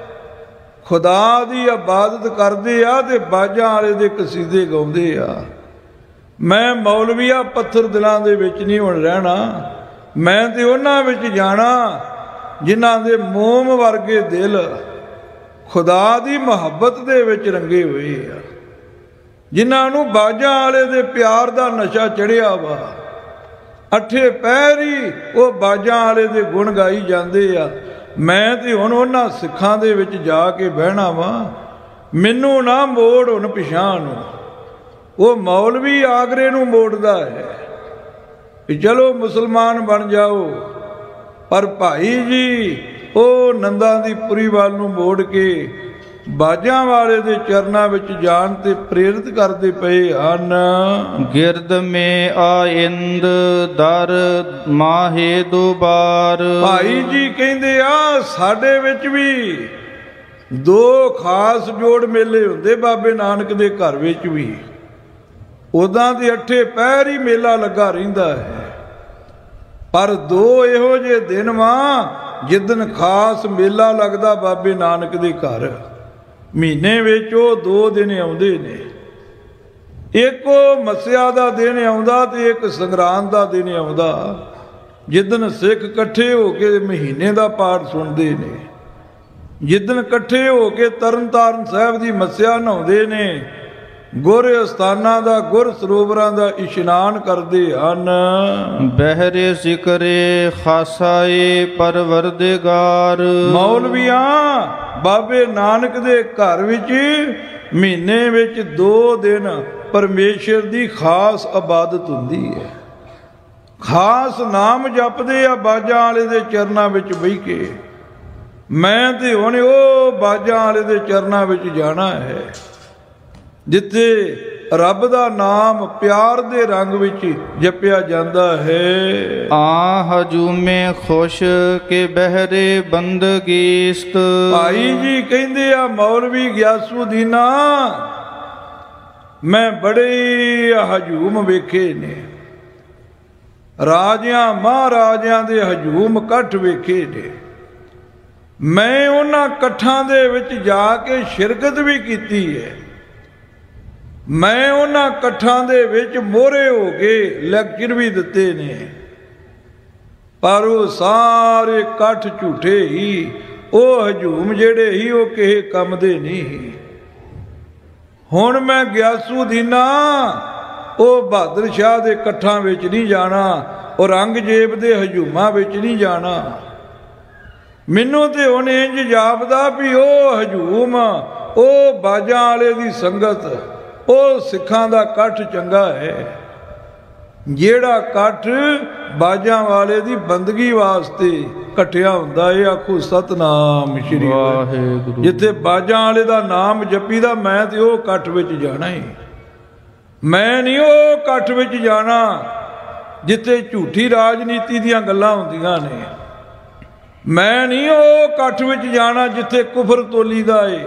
ਖੁਦਾ ਦੀ ਇਬਾਦਤ ਕਰਦੇ ਆ ਤੇ ਬਾਜਾਂ ਵਾਲੇ ਦੇ ਕਸੀਦੇ ਗਾਉਂਦੇ ਆ। ਮੈਂ ਮੌਲਵੀਆ ਪੱਥਰ ਦਿਲਾਂ ਦੇ ਵਿੱਚ ਨਹੀਂ ਹੁਣ ਰਹਿਣਾ। ਮੈਂ ਤੇ ਉਹਨਾਂ ਵਿੱਚ ਜਾਣਾ ਜਿਨ੍ਹਾਂ ਦੇ ਮੋਮ ਵਰਗੇ ਦਿਲ ਖੁਦਾ ਦੀ ਮੁਹੱਬਤ ਦੇ ਵਿੱਚ ਰੰਗੇ ਹੋਏ ਆ, ਜਿਨ੍ਹਾਂ ਨੂੰ ਬਾਜਾਂ ਵਾਲੇ ਦੇ ਪਿਆਰ ਦਾ ਨਸ਼ਾ ਚੜਿਆ ਵਾ। ਅੱਠੇ ਪੈਰ ਹੀ ਉਹ ਬਾਜਾਂ ਵਾਲੇ ਦੇ ਗੁਣ ਗਾਈ ਜਾਂਦੇ ਆ। ਮੈਂ ਤੇ ਹੁਣ ਉਹਨਾਂ ਸਿੱਖਾਂ ਦੇ ਵਿੱਚ ਜਾ ਕੇ ਬਹਿਣਾ ਵਾ। ਮੈਨੂੰ ਨਾ ਮੋੜ ਹੁਣ ਪਿਛਾਂਹ ਨੂੰ। ਉਹ ਮੌਲਵੀ ਆਗਰੇ ਨੂੰ ਮੋੜਦਾ ਹੈ ਵੀ ਚਲੋ ਮੁਸਲਮਾਨ ਬਣ ਜਾਓ, ਪਰ ਭਾਈ ਜੀ ਉਹ ਨੰਦਾਂ ਦੀ ਪੁਰੀ ਵੱਲ ਨੂੰ ਮੋੜ ਕੇ ਬਾਜਾਂ ਵਾਲੇ ਦੇ ਚਰਨਾਂ ਵਿੱਚ ਜਾਣ ਤੇ ਪ੍ਰੇਰਿਤ ਕਰਦੇ ਪਏ ਹਨ। ਗਿਰਦ ਮੇ ਆਇੰਦ ਦਰ ਮਾਹੇ ਦੁਬਾਰ। ਭਾਈ ਜੀ ਕਹਿੰਦੇ ਆ ਸਾਡੇ ਵਿੱਚ ਵੀ ਦੋ ਖਾਸ ਜੋੜ ਮੇਲੇ ਹੁੰਦੇ ਬਾਬੇ ਨਾਨਕ ਦੇ ਘਰ ਵਿੱਚ ਵੀ। ਉਦਾਂ ਦੇ ਅੱਠੇ ਪੈਰ ਹੀ ਮੇਲਾ ਲੱਗਾ ਰਹਿੰਦਾ ਹੈ, ਪਰ ਦੋ ਇਹੋ ਜਿਹੇ ਦਿਨ ਵਾ ਜਿੱਦਣ ਖਾਸ ਮੇਲਾ ਲੱਗਦਾ ਬਾਬੇ ਨਾਨਕ ਦੇ ਘਰ। ਮਹੀਨੇ ਵਿੱਚ ਉਹ ਦੋ ਦਿਨ ਆਉਂਦੇ ਨੇ। ਇੱਕ ਉਹ ਮੱਸਿਆ ਦਾ ਦਿਨ ਆਉਂਦਾ ਤੇ ਇੱਕ ਸੰਗਰਾਂਦ ਦਾ ਦਿਨ ਆਉਂਦਾ, ਜਿੱਦਣ ਸਿੱਖ ਇਕੱਠੇ ਹੋ ਕੇ ਮਹੀਨੇ ਦਾ ਪਾਠ ਸੁਣਦੇ ਨੇ, ਜਿੱਦਣ ਇਕੱਠੇ ਹੋ ਕੇ ਤਰਨ ਤਾਰਨ ਸਾਹਿਬ ਦੀ ਮੱਸਿਆ ਨਹਾਉਂਦੇ ਨੇ, ਗੁਰ ਅਸਥਾਨਾਂ ਦਾ ਗੁਰ ਸਰੋਵਰਾਂ ਦਾ ਇਸ਼ਨਾਨ ਕਰਦੇ ਹਨ। ਬਹਿਰੇ ਜ਼ਿਕਰੇ ਖਾਸਾਏ ਪਰਵਰਦਿਗਾਰ। ਮੌਲਵੀਆਂ ਬਾਬੇ ਨਾਨਕ ਦੇ ਘਰ ਵਿੱਚ ਮਹੀਨੇ ਵਿੱਚ ਦੋ ਦਿਨ ਪਰਮੇਸ਼ਰ ਦੀ ਖਾਸ ਇਬਾਦਤ ਹੁੰਦੀ ਹੈ। ਖਾਸ ਨਾਮ ਜਪਦੇ ਆ ਬਾਜਾਂ ਵਾਲੇ ਦੇ ਚਰਨਾਂ ਵਿੱਚ ਬਹਿ ਕੇ। ਮੈਂ ਤੇ ਹੁਣ ਉਹ ਬਾਜਾਂ ਵਾਲੇ ਦੇ ਚਰਨਾਂ ਵਿੱਚ ਜਾਣਾ ਹੈ ਜਿੱਥੇ ਰੱਬ ਦਾ ਨਾਮ ਪਿਆਰ ਦੇ ਰੰਗ ਵਿੱਚ ਜਪਿਆ ਜਾਂਦਾ ਹੈ। ਆ ਹਜੂਮੇ ਖੁਸ਼ ਕੇ ਬਹਿਰੇ ਬੰਦਗੀਸਤ। ਭਾਈ ਜੀ ਕਹਿੰਦੇ ਆ ਮੌਲਵੀ ਗਿਆਸੁਦੀਨਾ, ਮੈਂ ਬੜੇ ਹਜੂਮ ਵੇਖੇ ਨੇ, ਰਾਜਿਆਂ ਮਹਾਰਾਜਿਆਂ ਦੇ ਹਜੂਮ ਇਕੱਠ ਵੇਖੇ ਨੇ। ਮੈਂ ਉਹਨਾਂ ਇਕੱਠਾਂ ਦੇ ਵਿੱਚ ਜਾ ਕੇ ਸ਼ਿਰਕਤ ਵੀ ਕੀਤੀ ਹੈ। ਮੈਂ ਉਹਨਾਂ ਇਕੱਠਾਂ ਦੇ ਵਿੱਚ ਮੋਹਰੇ ਹੋ ਕੇ ਲੈਕਚਰ ਵੀ ਦਿੱਤੇ ਨੇ, ਪਰ ਉਹ ਸਾਰੇ ਇਕੱਠ ਝੂਠੇ ਹੀ ਉਹ ਹਜੂਮ ਜਿਹੜੇ ਹੀ ਉਹ ਕਿਸੇ ਕੰਮ ਦੇ ਨਹੀਂ। ਹੁਣ ਮੈਂ ਗਿਆਸੂ ਦੀਨਾ ਉਹ ਬਹਾਦਰ ਸ਼ਾਹ ਦੇ ਇਕੱਠਾਂ ਵਿੱਚ ਨਹੀਂ ਜਾਣਾ, ਔਰੰਗਜ਼ੇਬ ਦੇ ਹਜੂਮਾਂ ਵਿੱਚ ਨਹੀਂ ਜਾਣਾ। ਮੈਨੂੰ ਤੇ ਉਹਨੇ ਇੰਝ ਜਾਪਦਾ ਵੀ ਉਹ ਹਜੂਮ, ਉਹ ਬਾਜਾਂ ਵਾਲੇ ਦੀ ਸੰਗਤ, ਉਹ ਸਿੱਖਾਂ ਦਾ ਇਕੱਠ ਚੰਗਾ ਹੈ, ਜਿਹੜਾ ਇਕੱਠ ਬਾਜਾਂ ਵਾਲੇ ਦੀ ਬੰਦਗੀ ਵਾਸਤੇ ਇਕੱਠਿਆ ਹੁੰਦਾ। ਇਹ ਆਖੋ ਸਤਨਾਮ ਸ਼੍ਰੀ ਵਾਹਿਗੁਰੂ। ਜਿੱਥੇ ਬਾਜਾਂ ਵਾਲੇ ਦਾ ਨਾਮ ਜਪੀਦਾ, ਮੈਂ ਤੇ ਉਹ ਇਕੱਠ ਵਿੱਚ ਜਾਣਾ ਹੀ। ਮੈਂ ਨਹੀਂ ਉਹ ਇਕੱਠ ਵਿੱਚ ਜਾਣਾ ਜਿੱਥੇ ਝੂਠੀ ਰਾਜਨੀਤੀ ਦੀਆਂ ਗੱਲਾਂ ਹੁੰਦੀਆਂ ਨੇ। ਮੈਂ ਨਹੀਂ ਉਹ ਇਕੱਠ ਵਿੱਚ ਜਾਣਾ ਜਿੱਥੇ ਕੁਫਰ ਤੋਲੀਦਾ ਏ।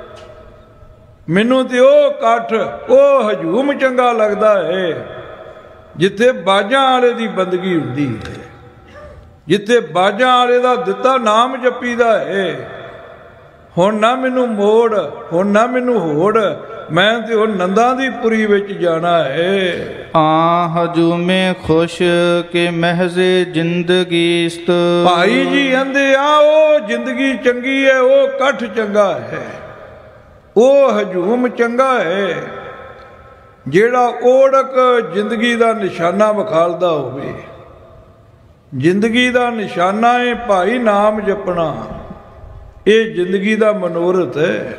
ਮੈਨੂੰ ਤੇ ਉਹ ਇਕੱਠ, ਉਹ ਹਜੂਮ ਚੰਗਾ ਲੱਗਦਾ ਹੈ ਜਿੱਥੇ ਬਾਜਾਂ ਵਾਲੇ ਦੀ ਬੰਦਗੀ ਹੁੰਦੀ ਹੈ, ਜਿੱਥੇ ਬਾਜਾਂ ਵਾਲੇ ਦਾ ਦਿੱਤਾ ਨਾਮ ਜਪੀਦਾ ਹੈ। ਹੁਣ ਨਾ ਮੈਨੂੰ ਮੋੜ, ਹੁਣ ਨਾ ਮੈਨੂੰ ਹੋੜ, ਮੈਂ ਤੇ ਉਹ ਨੰਦਾਂ ਦੀ ਪੁਰੀ ਵਿੱਚ ਜਾਣਾ ਹੈ। ਆ ਹਜੂਮੇ ਖੁਸ਼ ਕੇ ਮਹਿਜ਼ੇ ਜ਼ਿੰਦਗੀਸਤ। ਭਾਈ ਜੀ ਕਹਿੰਦੇ ਆ ਉਹ ਜ਼ਿੰਦਗੀ ਚੰਗੀ ਹੈ, ਉਹ ਇਕੱਠ ਚੰਗਾ ਹੈ, ਉਹ ਹਜੂਮ ਚੰਗਾ ਹੈ ਜਿਹੜਾ ਓੜਕ ਜ਼ਿੰਦਗੀ ਦਾ ਨਿਸ਼ਾਨਾ ਵਿਖਾਲਦਾ ਹੋਵੇ। ਜ਼ਿੰਦਗੀ ਦਾ ਨਿਸ਼ਾਨਾ ਹੈ ਭਾਈ ਨਾਮ ਜਪਣਾ, ਇਹ ਜ਼ਿੰਦਗੀ ਦਾ ਮਨੋਰਥ ਹੈ।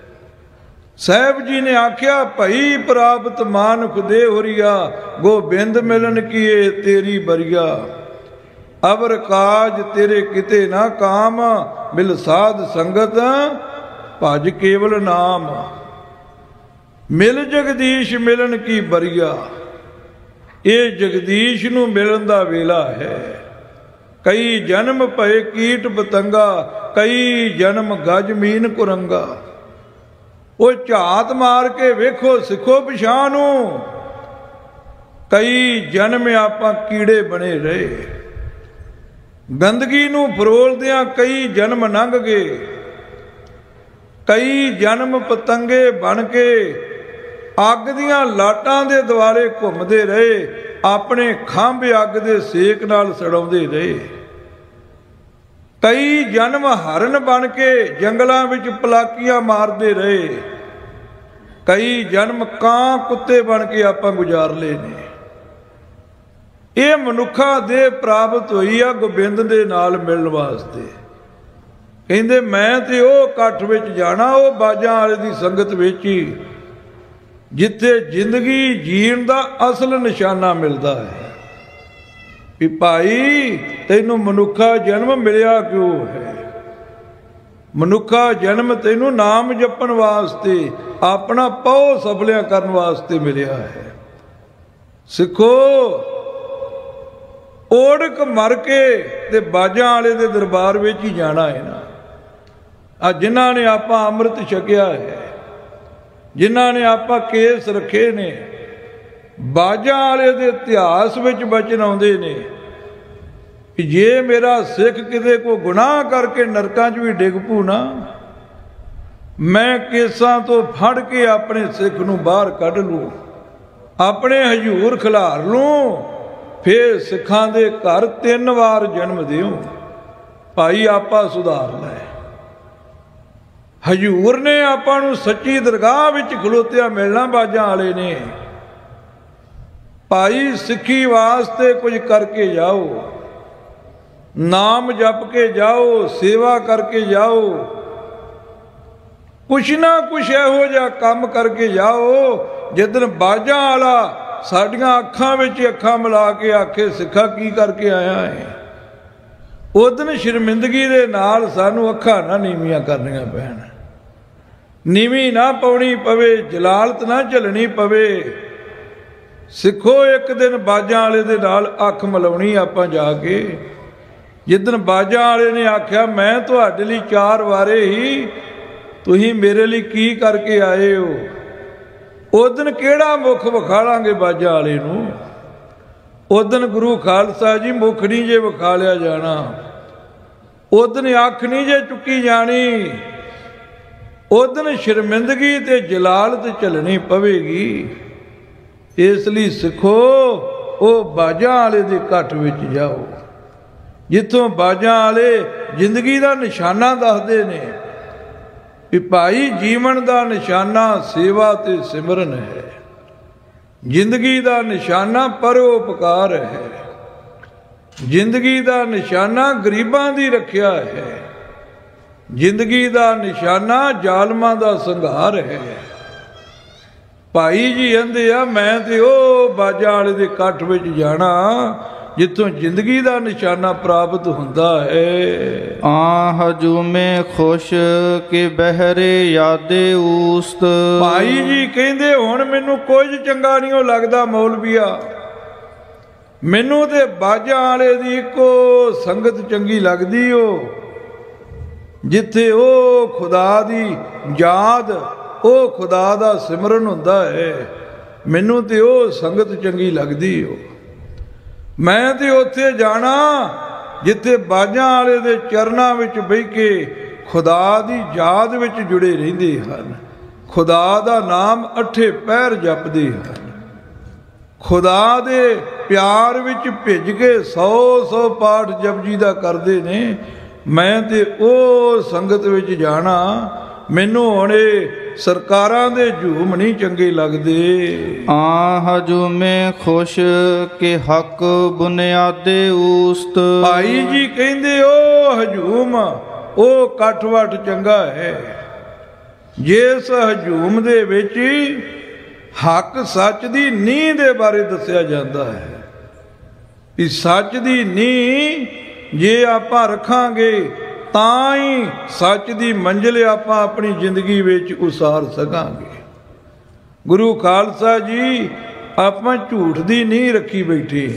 ਸਾਹਿਬ ਜੀ ਨੇ ਆਖਿਆ ਭਈ ਪ੍ਰਾਪਤ ਮਾਨੁਖ ਦੇ ਹੋਰੀਆ, ਗੋਬਿੰਦ ਮਿਲਨ ਕੀਏ ਤੇਰੀ ਬਰੀਆ। ਅਵਰ ਕਾਜ ਤੇਰੇ ਕਿਤੇ ਨਾ ਕਾਮ, ਮਿਲ ਸਾਧ ਸੰਗਤ ਭਜ ਕੇਵਲ ਨਾਮ। ਮਿਲ ਜਗਦੀਸ਼ ਮਿਲਨ ਕੀ ਬਰੀਆ, ਇਹ ਜਗਦੀਸ਼ ਨੂੰ ਮਿਲਣ ਦਾ ਵੇਲਾ ਹੈ। ਕਈ ਜਨਮ ਭਏ ਕੀਟ ਪਤੰਗਾ, ਕਈ ਜਨਮ ਗਜ ਮੀਨ ਕੁਰੰਗਾ। ਉਹ ਝਾਤ ਮਾਰ ਕੇ ਵੇਖੋ ਸਿੱਖੋ ਪਿਛਾਂ ਨੂੰ, ਕਈ ਜਨਮ ਆਪਾਂ ਕੀੜੇ ਬਣੇ ਰਹੇ। ਗੰਦਗੀ ਨੂੰ ਫਰੋਲਦਿਆਂ ਕਈ ਜਨਮ ਲੰਘ ਗਏ, ਕਈ ਜਨਮ ਪਤੰਗੇ ਬਣ ਕੇ ਅੱਗ ਦੀਆਂ ਲਾਟਾਂ ਦੇ ਦੁਆਲੇ ਘੁੰਮਦੇ ਰਹੇ, ਆਪਣੇ ਖੰਭ ਅੱਗ ਦੇ ਸੇਕ ਨਾਲ ਸੜਾਉਂਦੇ ਰਹੇ। ਕਈ ਜਨਮ ਹਰਨ ਬਣ ਕੇ ਜੰਗਲਾਂ ਵਿੱਚ ਪਲਾਕੀਆਂ ਮਾਰਦੇ ਰਹੇ, ਕਈ ਜਨਮ ਕਾਂ ਕੁੱਤੇ ਬਣ ਕੇ ਆਪਾਂ ਗੁਜ਼ਾਰ ਲਏ ਨੇ। ਇਹ ਮਨੁੱਖਾ ਦੇਹ ਪ੍ਰਾਪਤ ਹੋਈ ਆ ਗੋਬਿੰਦ ਦੇ ਨਾਲ ਮਿਲਣ ਵਾਸਤੇ। ਕਹਿੰਦੇ ਮੈਂ ਤੇ ਉਹ ਇਕੱਠ ਵਿੱਚ ਜਾਣਾ, ਉਹ ਬਾਜਾਂ ਵਾਲੇ ਦੀ ਸੰਗਤ ਵਿੱਚ ਹੀ, ਜਿੱਥੇ ਜ਼ਿੰਦਗੀ ਜੀਣ ਦਾ ਅਸਲ ਨਿਸ਼ਾਨਾ ਮਿਲਦਾ ਹੈ। ਵੀ ਭਾਈ ਤੈਨੂੰ ਮਨੁੱਖਾ ਜਨਮ ਮਿਲਿਆ ਕਿਉਂ ਹੈ? ਮਨੁੱਖਾ ਜਨਮ ਤੈਨੂੰ ਨਾਮ ਜਪਣ ਵਾਸਤੇ, ਆਪਣਾ ਪਉ ਸਫਲਿਆ ਕਰਨ ਵਾਸਤੇ ਮਿਲਿਆ ਹੈ। ਸਿੱਖੋ ਓੜਕ ਮਰ ਕੇ ਤੇ ਬਾਜਾਂ ਵਾਲੇ ਦੇ ਦਰਬਾਰ ਵਿੱਚ ਹੀ ਜਾਣਾ ਹੈ ਨਾ। ਆ ਜਿਨ੍ਹਾਂ ਨੇ ਆਪਾਂ ਅੰਮ੍ਰਿਤ ਛਕਿਆ ਹੈ, ਜਿਨ੍ਹਾਂ ਨੇ ਆਪਾਂ ਕੇਸ ਰੱਖੇ ਨੇ, ਬਾਜਾਂ ਵਾਲੇ ਦੇ ਇਤਿਹਾਸ ਵਿੱਚ ਬਚਨ ਆਉਂਦੇ ਨੇ ਕਿ ਜੇ ਮੇਰਾ ਸਿੱਖ ਕਿਤੇ ਕੋਈ ਗੁਨਾਹ ਕਰਕੇ ਨਰਕਾਂ 'ਚ ਵੀ ਡਿੱਗ ਪੂ ਨਾ, ਮੈਂ ਕੇਸਾਂ ਤੋਂ ਫੜ ਕੇ ਆਪਣੇ ਸਿੱਖ ਨੂੰ ਬਾਹਰ ਕੱਢ ਲੂੰ, ਆਪਣੇ ਹਜ਼ੂਰ ਖਿਲਾਰ ਲੂੰ, ਫੇਰ ਸਿੱਖਾਂ ਦੇ ਘਰ 3 ਵਾਰ ਜਨਮ ਦਿਓ। ਭਾਈ ਆਪਾਂ ਸੁਧਾਰ ਲੈ। ਹਜ਼ੂਰ ਨੇ ਆਪਾਂ ਨੂੰ ਸੱਚੀ ਦਰਗਾਹ ਵਿੱਚ ਖਲੋਤਿਆ ਮਿਲਣਾ ਬਾਜਾਂ ਵਾਲੇ ਨੇ। ਭਾਈ ਸਿੱਖੀ ਵਾਸਤੇ ਕੁਝ ਕਰਕੇ ਜਾਓ, ਨਾਮ ਜਪ ਕੇ ਜਾਓ, ਸੇਵਾ ਕਰਕੇ ਜਾਓ, ਕੁਛ ਨਾ ਕੁਛ ਇਹੋ ਜਿਹਾ ਕੰਮ ਕਰਕੇ ਜਾਓ ਜਿੱਦਣ ਬਾਜਾਂ ਵਾਲਾ ਸਾਡੀਆਂ ਅੱਖਾਂ ਵਿੱਚ ਅੱਖਾਂ ਮਿਲਾ ਕੇ ਆਖੇ ਸਿੱਖਾ ਕੀ ਕਰਕੇ ਆਇਆ ਹੈ, ਉਦਣ ਸ਼ਰਮਿੰਦਗੀ ਦੇ ਨਾਲ ਸਾਨੂੰ ਅੱਖਾਂ ਨਾ ਨੀਵੀਆਂ ਕਰਨੀਆਂ ਪੈਣ, ਨੀਵੀਂ ਨਾ ਪਾਉਣੀ ਪਵੇ, ਜਲਾਲਤ ਨਾ ਝੱਲਣੀ ਪਵੇ। ਸਿੱਖੋ ਇੱਕ ਦਿਨ ਬਾਜਾਂ ਵਾਲੇ ਦੇ ਨਾਲ ਅੱਖ ਮਿਲਾਉਣੀ ਆਪਾਂ ਜਾ ਕੇ। ਜਿੱਦਣ ਬਾਜਾਂ ਵਾਲੇ ਨੇ ਆਖਿਆ ਮੈਂ ਤੁਹਾਡੇ ਲਈ 4 ਵਾਰੇ ਹੀ, ਤੁਸੀਂ ਮੇਰੇ ਲਈ ਕੀ ਕਰਕੇ ਆਏ ਹੋ, ਉਦਣ ਕਿਹੜਾ ਮੁੱਖ ਵਿਖਾਲਾਂਗੇ ਬਾਜਾਂ ਵਾਲੇ ਨੂੰ। ਉਦਣ ਗੁਰੂ ਖਾਲਸਾ ਜੀ ਮੁੱਖ ਨਹੀਂ ਜੇ ਵਿਖਾ ਲਿਆ ਜਾਣਾ, ਉਦਣ ਅੱਖ ਨਹੀਂ ਜੇ ਚੁੱਕੀ ਜਾਣੀ, ਉਦਣ ਸ਼ਰਮਿੰਦਗੀ ਤੇ ਜਲਾਲਤ ਝੱਲਣੀ ਪਵੇਗੀ। ਇਸ ਲਈ ਸਿੱਖੋ ਉਹ ਬਾਜਾਂ ਵਾਲੇ ਦੇ ਇਕੱਠ ਵਿੱਚ ਜਾਓ, ਜਿੱਥੋਂ ਬਾਜਾਂ ਵਾਲੇ ਜ਼ਿੰਦਗੀ ਦਾ ਨਿਸ਼ਾਨਾ ਦੱਸਦੇ ਨੇ ਵੀ ਭਾਈ ਜੀਵਨ ਦਾ ਨਿਸ਼ਾਨਾ ਸੇਵਾ ਤੇ ਸਿਮਰਨ ਹੈ, ਜ਼ਿੰਦਗੀ ਦਾ ਨਿਸ਼ਾਨਾ ਪਰਉਪਕਾਰ ਹੈ, ਜ਼ਿੰਦਗੀ ਦਾ ਨਿਸ਼ਾਨਾ ਗਰੀਬਾਂ ਦੀ ਰੱਖਿਆ ਹੈ, ਜ਼ਿੰਦਗੀ ਦਾ ਨਿਸ਼ਾਨਾ ਜ਼ਾਲਮਾਂ ਦਾ ਸੰਘਾਰ ਹੈ। ਭਾਈ ਜੀ ਕਹਿੰਦੇ ਆ ਮੈਂ ਤੇ ਉਹ ਬਾਜਾਂ ਵਾਲੇ ਦੇ ਇਕੱਠ ਵਿੱਚ ਜਾਣਾ ਜਿੱਥੋਂ ਜ਼ਿੰਦਗੀ ਦਾ ਨਿਸ਼ਾਨਾ ਪ੍ਰਾਪਤ ਹੁੰਦਾ ਹੈ। ਆਹ ਹਜੂਮੇ ਖੁਸ਼ ਕਿ ਬਹਿਰੇ ਯਾਦੇ ਊਸਤ। ਭਾਈ ਜੀ ਕਹਿੰਦੇ ਹੁਣ ਮੈਨੂੰ ਕੁਝ ਚੰਗਾ ਨਹੀਂ ਉਹ ਲੱਗਦਾ ਮੌਲਵੀਆ, ਮੈਨੂੰ ਤੇ ਬਾਜਾਂ ਵਾਲੇ ਦੀ ਇੱਕੋ ਸੰਗਤ ਚੰਗੀ ਲੱਗਦੀ ਉਹ ਜਿੱਥੇ ਉਹ ਖੁਦਾ ਦੀ ਯਾਦ, ਉਹ ਖੁਦਾ ਦਾ ਸਿਮਰਨ ਹੁੰਦਾ ਹੈ। ਮੈਨੂੰ ਤੇ ਉਹ ਸੰਗਤ ਚੰਗੀ ਲੱਗਦੀ ਉਹ, ਮੈਂ ਤੇ ਉੱਥੇ ਜਾਣਾ ਜਿੱਥੇ ਬਾਜਾਂ ਵਾਲੇ ਦੇ ਚਰਨਾਂ ਵਿੱਚ ਬਹਿ ਕੇ ਖੁਦਾ ਦੀ ਯਾਦ ਵਿੱਚ ਜੁੜੇ ਰਹਿੰਦੇ ਹਨ, ਖੁਦਾ ਦਾ ਨਾਮ ਅੱਠੇ ਪਹਿਰ ਜਪਦੇ ਹਨ, ਖੁਦਾ ਦੇ ਪਿਆਰ ਵਿੱਚ ਭਿੱਜ ਕੇ 100 ਪਾਠ ਜਪਜੀ ਦਾ ਕਰਦੇ ਨੇ। ਮੈਂ ਤੇ ਉਹ ਸੰਗਤ ਵਿੱਚ ਜਾਣਾ, ਮੈਨੂੰ ਹੁਣ ਇਹ ਸਰਕਾਰਾਂ ਦੇ ਝੂਮ ਨਹੀਂ ਚੰਗੇ ਲੱਗਦੇ। ਆਹ ਹਜੂਮੇ ਖੁਸ਼ ਕਿ ਹੱਕ ਬੁਨਿਆਦੇ ਊਸਤ। ਭਾਈ ਜੀ ਕਹਿੰਦੇ ਉਹ ਹਜੂਮ, ਉਹ ਇਕੱਠ-ਵੱਠ ਚੰਗਾ ਹੈ ਜਿਸ ਹਜੂਮ ਦੇ ਵਿੱਚ ਹੱਕ ਸੱਚ ਦੀ ਨੀਂਹ ਦੇ ਬਾਰੇ ਦੱਸਿਆ ਜਾਂਦਾ ਹੈ ਕਿ ਸੱਚ ਦੀ ਨੀਂਹ ਜੇ ਆਪਾਂ ਰੱਖਾਂਗੇ ਤਾਂ ਹੀ ਸੱਚ ਦੀ ਮੰਜ਼ਿਲ ਆਪਾਂ ਆਪਣੀ ਜ਼ਿੰਦਗੀ ਵਿੱਚ ਉਸਾਰ ਸਕਾਂਗੇ। ਗੁਰੂ ਖਾਲਸਾ ਜੀ ਆਪਾਂ ਝੂਠ ਦੀ ਨਹੀਂ ਰੱਖੀ ਬੈਠੇ।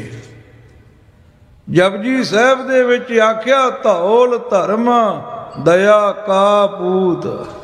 ਜਪਜੀ ਸਾਹਿਬ ਦੇ ਵਿੱਚ ਆਖਿਆ ਧੌਲ ਧਰਮ ਦਇਆ ਕਾ ਪੂਤ।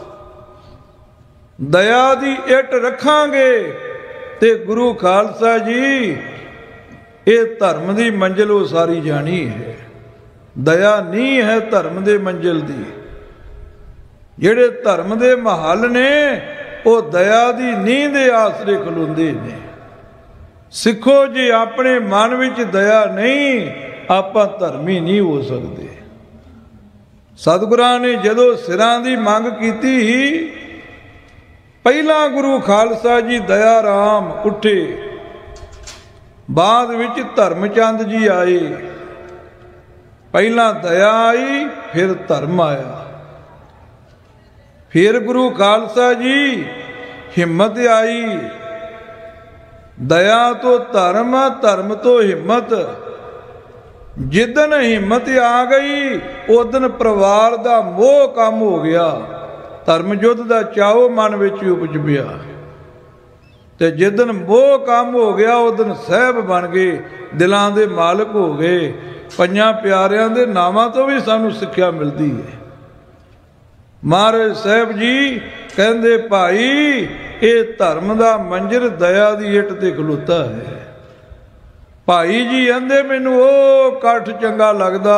ਦਇਆ ਦੀ ਇੱਟ ਰੱਖਾਂਗੇ ਤੇ ਗੁਰੂ ਖਾਲਸਾ ਜੀ ਇਹ ਧਰਮ ਦੀ ਮੰਜ਼ਿਲ ਉਸਾਰੀ ਜਾਣੀ ਹੈ। ਦਇਆ ਨਹੀਂ ਹੈ ਧਰਮ ਦੇ ਮੰਜ਼ਿਲ ਦੀ। ਜਿਹੜੇ ਧਰਮ ਦੇ ਮਹੱਲ ਨੇ ਉਹ ਦਇਆ ਦੀ ਨੀਂਹ ਦੇ ਆਸਰੇ ਖਲੋਂਦੇ ਨੇ। ਸਿੱਖੋ ਜੀ ਆਪਣੇ ਮਨ ਵਿੱਚ ਦਇਆ ਨਹੀਂ, ਆਪਾਂ ਧਰਮੀ ਨਹੀਂ ਹੋ ਸਕਦੇ। ਸਤਿਗੁਰਾਂ ਨੇ ਜਦੋਂ ਸਿਰਾਂ ਦੀ ਮੰਗ ਕੀਤੀ, ਪਹਿਲਾਂ ਗੁਰੂ ਖਾਲਸਾ ਜੀ ਦਇਆ ਰਾਮ ਉੱਠੇ, ਬਾਅਦ ਵਿੱਚ ਧਰਮਚੰਦ ਜੀ ਆਏ। ਪਹਿਲਾਂ ਦਇਆ ਆਈ, ਫਿਰ ਧਰਮ ਆਇਆ। ਫਿਰ ਗੁਰੂ ਖਾਲਸਾ ਜੀ ਹਿੰਮਤ ਆਈ। ਦਇਆ ਤੋਂ ਧਰਮ, ਧਰਮ ਤੋਂ ਹਿੰਮਤ। ਜਿੱਦਣ ਹਿੰਮਤ ਆ ਗਈ ਉਦਣ ਪਰਿਵਾਰ ਦਾ ਮੋਹ ਕੰਮ ਹੋ ਗਿਆ। ਧਰਮ ਯੁੱਧ ਦਾ ਚਾਓ ਮਨ ਵਿੱਚ ਉਪਜ ਪਿਆ ਤੇ ਜਿੱਦਣ ਮੋਹ ਕੰਮ ਹੋ ਗਿਆ ਉਦਣ ਸਾਹਿਬ ਬਣ ਗਏ, ਦਿਲਾਂ ਦੇ ਮਾਲਕ ਹੋ ਗਏ। ਪੰਜਾਂ ਪਿਆਰਿਆਂ ਦੇ ਨਾਵਾਂ ਤੋਂ ਵੀ ਸਾਨੂੰ ਸਿੱਖਿਆ ਮਿਲਦੀ ਹੈ। ਮਹਾਰਾਜ ਸਾਹਿਬ ਜੀ ਕਹਿੰਦੇ ਭਾਈ ਇਹ ਧਰਮ ਦਾ ਮੰਜ਼ਿਲ ਦਇਆ ਦੀ ਇੱਟ ਤੇ ਖਲੋਤਾ ਹੈ। ਭਾਈ ਜੀ ਕਹਿੰਦੇ ਮੈਨੂੰ ਉਹ ਇਕੱਠ ਚੰਗਾ ਲੱਗਦਾ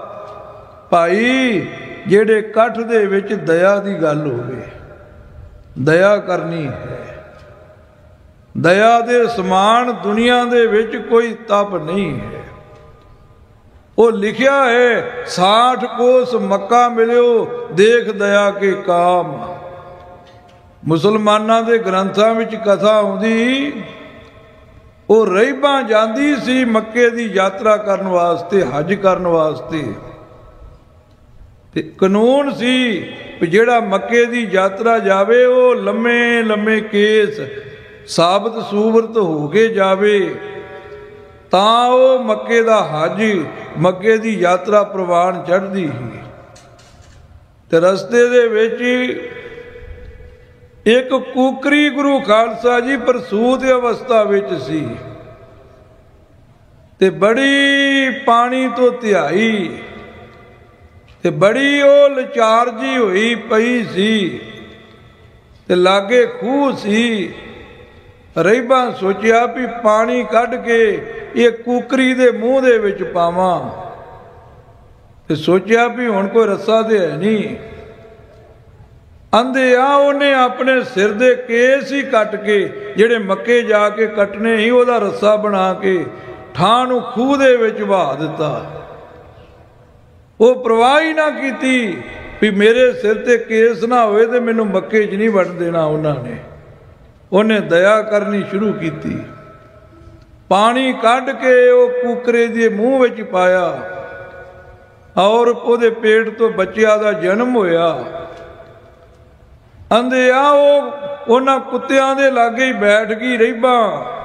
ਭਾਈ ਜਿਹੜੇ ਇਕੱਠ ਦੇ ਵਿੱਚ ਦਇਆ ਦੀ ਗੱਲ ਹੋਵੇ। ਦਇਆ ਕਰਨੀ ਹੈ। ਦਇਆ ਦੇ ਸਮਾਨ ਦੁਨੀਆ ਦੇ ਵਿੱਚ ਕੋਈ ਤਪ ਨਹੀਂ ਹੈ। ਉਹ ਲਿਖਿਆ ਹੈ 60 ਕੋਸ ਮੱਕਾ ਮਿਲਿਓ ਦੇਖ ਦਇਆ ਕੇ ਕਾਮ। ਮੁਸਲਮਾਨਾਂ ਦੇ ਗ੍ਰੰਥਾਂ ਵਿੱਚ ਕਥਾ ਆਉਂਦੀ, ਉਹ ਰਹਿਬਾਂ ਜਾਂਦੀ ਸੀ ਮੱਕੇ ਦੀ ਯਾਤਰਾ ਕਰਨ ਵਾਸਤੇ, ਹਜ ਕਰਨ ਵਾਸਤੇ, ਤੇ ਕਾਨੂੰਨ ਸੀ ਵੀ ਜਿਹੜਾ ਮੱਕੇ ਦੀ ਯਾਤਰਾ ਜਾਵੇ ਉਹ ਲੰਮੇ ਲੰਮੇ ਕੇਸ ਸਾਬਤ ਸੂਰਤ ਹੋ ਕੇ ਜਾਵੇ ਤਾਂ ਉਹ ਮੱਕੇ ਦਾ ਹਜ, ਮੱਕੇ ਦੀ ਯਾਤਰਾ ਪ੍ਰਵਾਨ ਚੜ੍ਹਦੀ ਸੀ। ਤੇ ਰਸਤੇ ਦੇ ਵਿੱਚ ਇੱਕ ਕੂਕਰੀ ਗੁਰੂ ਖਾਲਸਾ ਜੀ ਪ੍ਰਸੂਤ ਅਵਸਥਾ ਵਿੱਚ ਸੀ ਤੇ ਬੜੀ ਪਾਣੀ ਤੋਂ ਧਿਆਈ ਤੇ ਬੜੀ ਉਹ ਲਾਚਾਰ ਜੀ ਹੋਈ ਪਈ ਸੀ ਤੇ ਲਾਗੇ ਖੂਹ ਸੀ। ਰਹਿਬਾਂ ਸੋਚਿਆ ਵੀ ਪਾਣੀ ਕੱਢ ਕੇ ਇਹ ਕੂਕਰੀ ਦੇ ਮੂੰਹ ਦੇ ਵਿੱਚ ਪਾਵਾਂ, ਤੇ ਸੋਚਿਆ ਵੀ ਹੁਣ ਕੋਈ ਰੱਸਾ ਤੇ ਹੈ ਨਹੀਂ। ਆਂਦੇ ਆ ਉਹਨੇ ਆਪਣੇ ਸਿਰ ਦੇ ਕੇਸ ਹੀ ਕੱਟ ਕੇ ਜਿਹੜੇ ਮੱਕੇ ਜਾ ਕੇ ਕੱਟਣੇ ਸੀ ਉਹਦਾ ਰੱਸਾ ਬਣਾ ਕੇ ਠਾਹ ਨੂੰ ਖੂਹ ਦੇ ਵਿੱਚ ਵਹਾ ਦਿੱਤਾ। ਉਹ ਪਰਵਾਹ ਹੀ ਨਾ ਕੀਤੀ ਵੀ ਮੇਰੇ ਸਿਰ ਤੇ ਕੇਸ ਨਾ ਹੋਏ ਤੇ ਮੈਨੂੰ ਮੱਕੇ 'ਚ ਨਹੀਂ ਵੜਨ ਦੇਣਾ ਉਹਨਾਂ ਨੇ। ਉਹਨੇ ਦਇਆ ਕਰਨੀ ਸ਼ੁਰੂ ਕੀਤੀ। ਪਾਣੀ ਕੱਢ ਕੇ ਉਹ ਕੂਕਰੇ ਦੇ ਮੂੰਹ ਵਿੱਚ ਪਾਇਆ ਔਰ ਉਹਦੇ ਪੇਟ ਤੋਂ ਬੱਚਿਆਂ ਦਾ ਜਨਮ ਹੋਇਆ। ਆਂਦੇ ਆ ਉਹ ਉਹਨਾਂ ਕੁੱਤਿਆਂ ਦੇ ਲਾਗੇ ਹੀ ਬੈਠ ਗਈ ਰਹਿਬਾ,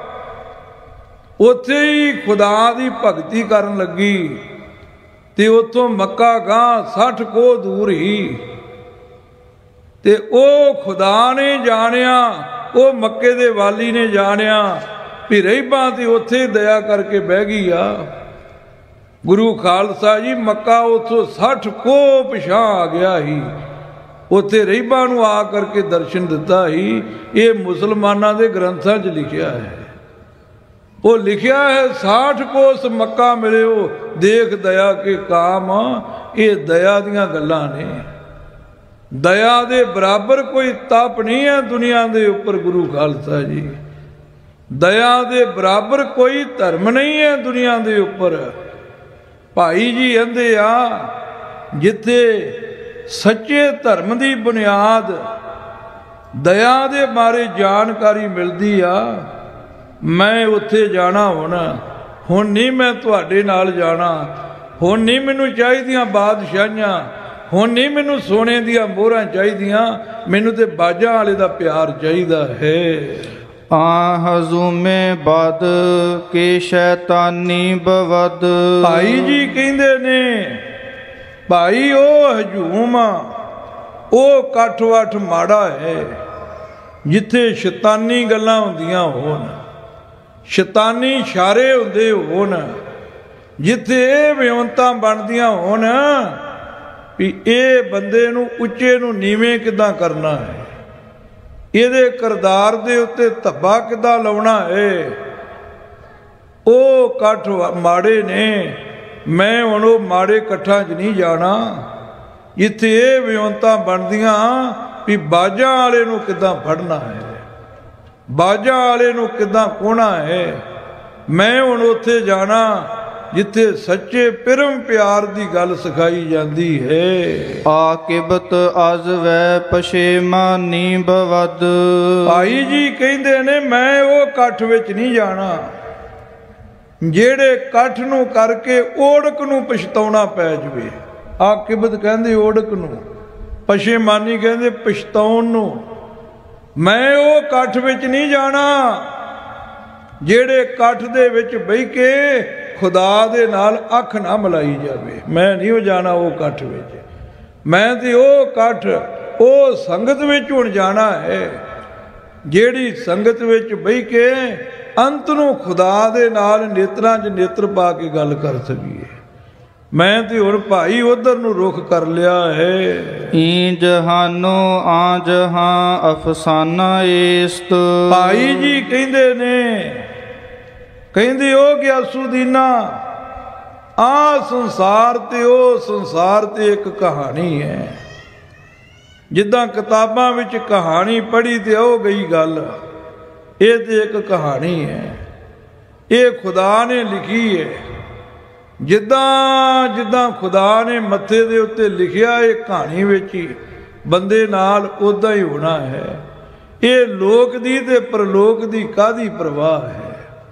ਉੱਥੇ ਹੀ ਖੁਦਾ ਦੀ ਭਗਤੀ ਕਰਨ ਲੱਗੀ। ਤੇ ਉੱਥੋਂ ਮੱਕਾ ਗਾਂ 60 ਕੋਹ ਦੂਰ ਹੀ। ਤੇ ਉਹ ਖੁਦਾ ਨੇ ਜਾਣਿਆ, ਉਹ ਮੱਕੇ ਦੇ ਵਾਲੀ ਨੇ ਜਾਣਿਆ ਵੀ ਰਹਿਬਾ ਤੇ ਉੱਥੇ ਦਇਆ ਕਰਕੇ ਬਹਿ ਗਈ ਆ। ਗੁਰੂ ਖਾਲਸਾ ਜੀ ਮੱਕਾ ਉੱਥੋਂ 60 ਕੋਹ ਪਿਛਾਂ ਆ ਗਿਆ ਸੀ। ਉੱਥੇ ਰਹਿਬਾ ਨੂੰ ਆ ਕਰਕੇ ਦਰਸ਼ਨ ਦਿੱਤਾ ਸੀ। ਇਹ ਮੁਸਲਮਾਨਾਂ ਦੇ ਗ੍ਰੰਥਾਂ 'ਚ ਲਿਖਿਆ ਹੈ। ਉਹ ਲਿਖਿਆ ਹੈ 60 ਕੋਸ ਮੱਕਾ ਮਿਲਿਓ ਦੇਖ ਦਇਆ ਕੇ ਕਾਮ। ਇਹ ਦਇਆ ਦੀਆਂ ਗੱਲਾਂ ਨੇ। ਦਇਆ ਦੇ ਬਰਾਬਰ ਕੋਈ ਤਪ ਨਹੀਂ ਹੈ ਦੁਨੀਆ ਦੇ ਉੱਪਰ ਗੁਰੂ ਖਾਲਸਾ ਜੀ। ਦਇਆ ਦੇ ਬਰਾਬਰ ਕੋਈ ਧਰਮ ਨਹੀਂ ਹੈ ਦੁਨੀਆ ਦੇ ਉੱਪਰ। ਭਾਈ ਜੀ ਕਹਿੰਦੇ ਆ ਜਿੱਥੇ ਸੱਚੇ ਧਰਮ ਦੀ ਬੁਨਿਆਦ ਦਇਆ ਦੇ ਬਾਰੇ ਜਾਣਕਾਰੀ ਮਿਲਦੀ ਆ, ਮੈਂ ਉੱਥੇ ਜਾਣਾ। ਹੁਣ ਨਹੀਂ ਮੈਂ ਤੁਹਾਡੇ ਨਾਲ ਜਾਣਾ। ਹੁਣ ਨਹੀਂ ਮੈਨੂੰ ਚਾਹੀਦੀਆਂ ਬਾਦਸ਼ਾਹੀਆਂ, ਹੁਣ ਨਹੀਂ ਮੈਨੂੰ ਸੋਨੇ ਦੀਆਂ ਮੋਹਰਾਂ ਚਾਹੀਦੀਆਂ, ਮੈਨੂੰ ਤੇ ਬਾਜਾਂ ਵਾਲੇ ਦਾ ਪਿਆਰ ਚਾਹੀਦਾ ਹੈ। ਹਜ਼ੂਮੇ ਬਦ ਕੇ ਸ਼ੈਤਾਨੀ ਬਵਦ। ਭਾਈ ਜੀ ਕਹਿੰਦੇ ਨੇ ਭਾਈ ਉਹ ਹਜੂਮ ਉਹ ਕੱਠ-ਵੱਠ ਮਾੜਾ ਹੈ ਜਿੱਥੇ ਸ਼ੈਤਾਨੀ ਗੱਲਾਂ ਹੁੰਦੀਆਂ ਹੋਣ, ਸ਼ੈਤਾਨੀ ਇਸ਼ਾਰੇ ਹੁੰਦੇ ਹੋਣ, ਜਿੱਥੇ ਇਹ ਵਿਉਂਤਾਂ ਬਣਦੀਆਂ ਹੋਣ ਵੀ ਇਹ ਬੰਦੇ ਨੂੰ ਉੱਚੇ ਨੂੰ ਨੀਵੇਂ ਕਿੱਦਾਂ ਕਰਨਾ ਹੈ, ਇਹਦੇ ਕਿਰਦਾਰ ਦੇ ਉੱਤੇ ਧੱਬਾ ਕਿੱਦਾਂ ਲਾਉਣਾ ਹੈ। ਉਹ ਕੱਠ ਮਾੜੇ ਨੇ। ਮੈਂ ਹੁਣ ਉਹ ਮਾੜੇ ਇਕੱਠਾਂ 'ਚ ਨਹੀਂ ਜਾਣਾ ਜਿੱਥੇ ਇਹ ਵਿਉਂਤਾਂ ਬਣਦੀਆਂ ਵੀ ਬਾਜਾਂ ਵਾਲੇ ਨੂੰ ਕਿੱਦਾਂ ਫੜਨਾ ਹੈ, ਬਾਜਾਂ ਵਾਲੇ ਨੂੰ ਕਿੱਦਾਂ ਕੋਹਣਾ ਹੈ। ਮੈਂ ਹੁਣ ਉੱਥੇ ਜਾਣਾ ਜਿੱਥੇ ਸੱਚੇ ਪਿਰਮ ਪਿਆਰ ਦੀ ਗੱਲ ਸਿਖਾਈ ਜਾਂਦੀ ਹੈ। ਆਕਿਬਤ ਅਜ਼ ਵੈ ਪਸ਼ੇਮਾਨੀ ਬਵਦ। ਭਾਈ ਜੀ ਕਹਿੰਦੇ ਨੇ ਮੈਂ ਉਹ ਇਕੱਠ ਵਿੱਚ ਨਹੀਂ ਜਾਣਾ ਜਿਹੜੇ ਇਕੱਠ ਨੂੰ ਕਰਕੇ ਓੜਕ ਨੂੰ ਪਛਤਾਉਣਾ ਪੈ ਜਾਵੇ। ਆਕਿਬਤ ਕਹਿੰਦੇ ਓੜਕ ਨੂੰ, ਪਸ਼ੇਮਾਨੀ ਕਹਿੰਦੇ ਪਛਤਾਉਣ ਨੂੰ। ਮੈਂ ਉਹ ਇਕੱਠ ਵਿੱਚ ਨਹੀਂ ਜਾਣਾ ਜਿਹੜੇ ਇਕੱਠ ਦੇ ਵਿੱਚ ਬਹਿ ਕੇ ਖੁਦਾ ਦੇ ਨਾਲ ਅੱਖ ਨਾ ਮਿਲਾਈ ਜਾਵੇ। ਮੈਂ ਨਹੀਂ ਉਹ ਜਾਣਾ ਉਹ ਇਕੱਠ ਵਿੱਚ। ਮੈਂ ਤੇ ਉਹ ਇਕੱਠ ਉਹ ਸੰਗਤ ਵਿੱਚ ਹੁਣ ਜਾਣਾ ਹੈ ਜਿਹੜੀ ਸੰਗਤ ਵਿੱਚ ਬਹਿ ਕੇ ਅੰਤ ਨੂੰ ਖੁਦਾ ਦੇ ਨਾਲ ਨੇਤਰਾਂ 'ਚ ਨੇਤਰ ਪਾ ਕੇ ਗੱਲ ਕਰ ਸਕੀਏ। ਮੈਂ ਤੇ ਹੁਣ ਭਾਈ ਉਧਰ ਨੂੰ ਰੁਖ ਕਰ ਲਿਆ ਹੈ। ਈ ਜਹਾਨੋ ਆ ਜਹਾਂ ਅਫਸਾਨਾ ਏਸਤ। ਭਾਈ ਜੀ ਕਹਿੰਦੇ ਨੇ, ਕਹਿੰਦੇ ਉਹ ਗਿਆਸੁਦੀਨਾ ਆ ਸੰਸਾਰ ਤੇ ਉਹ ਸੰਸਾਰ ਤੇ ਇੱਕ ਕਹਾਣੀ ਹੈ। ਜਿੱਦਾਂ ਕਿਤਾਬਾਂ ਵਿੱਚ ਕਹਾਣੀ ਪੜ੍ਹੀ ਤੇ ਉਹ ਗਈ ਗੱਲ, ਇਹ ਤੇ ਇੱਕ ਕਹਾਣੀ ਹੈ। ਇਹ ਖੁਦਾ ਨੇ ਲਿਖੀ ਹੈ। ਜਿੱਦਾਂ ਜਿੱਦਾਂ ਖੁਦਾ ਨੇ ਮੱਥੇ ਦੇ ਉੱਤੇ ਲਿਖਿਆ ਇਹ ਕਹਾਣੀ ਵਿੱਚ ਹੀ ਬੰਦੇ ਨਾਲ ਉੱਦਾਂ ਹੀ ਹੋਣਾ ਹੈ। ਇਹ ਲੋਕ ਦੀ ਤੇ ਪਰਲੋਕ ਦੀ ਕਾਹਦੀ ਪਰਵਾਹ ਹੈ,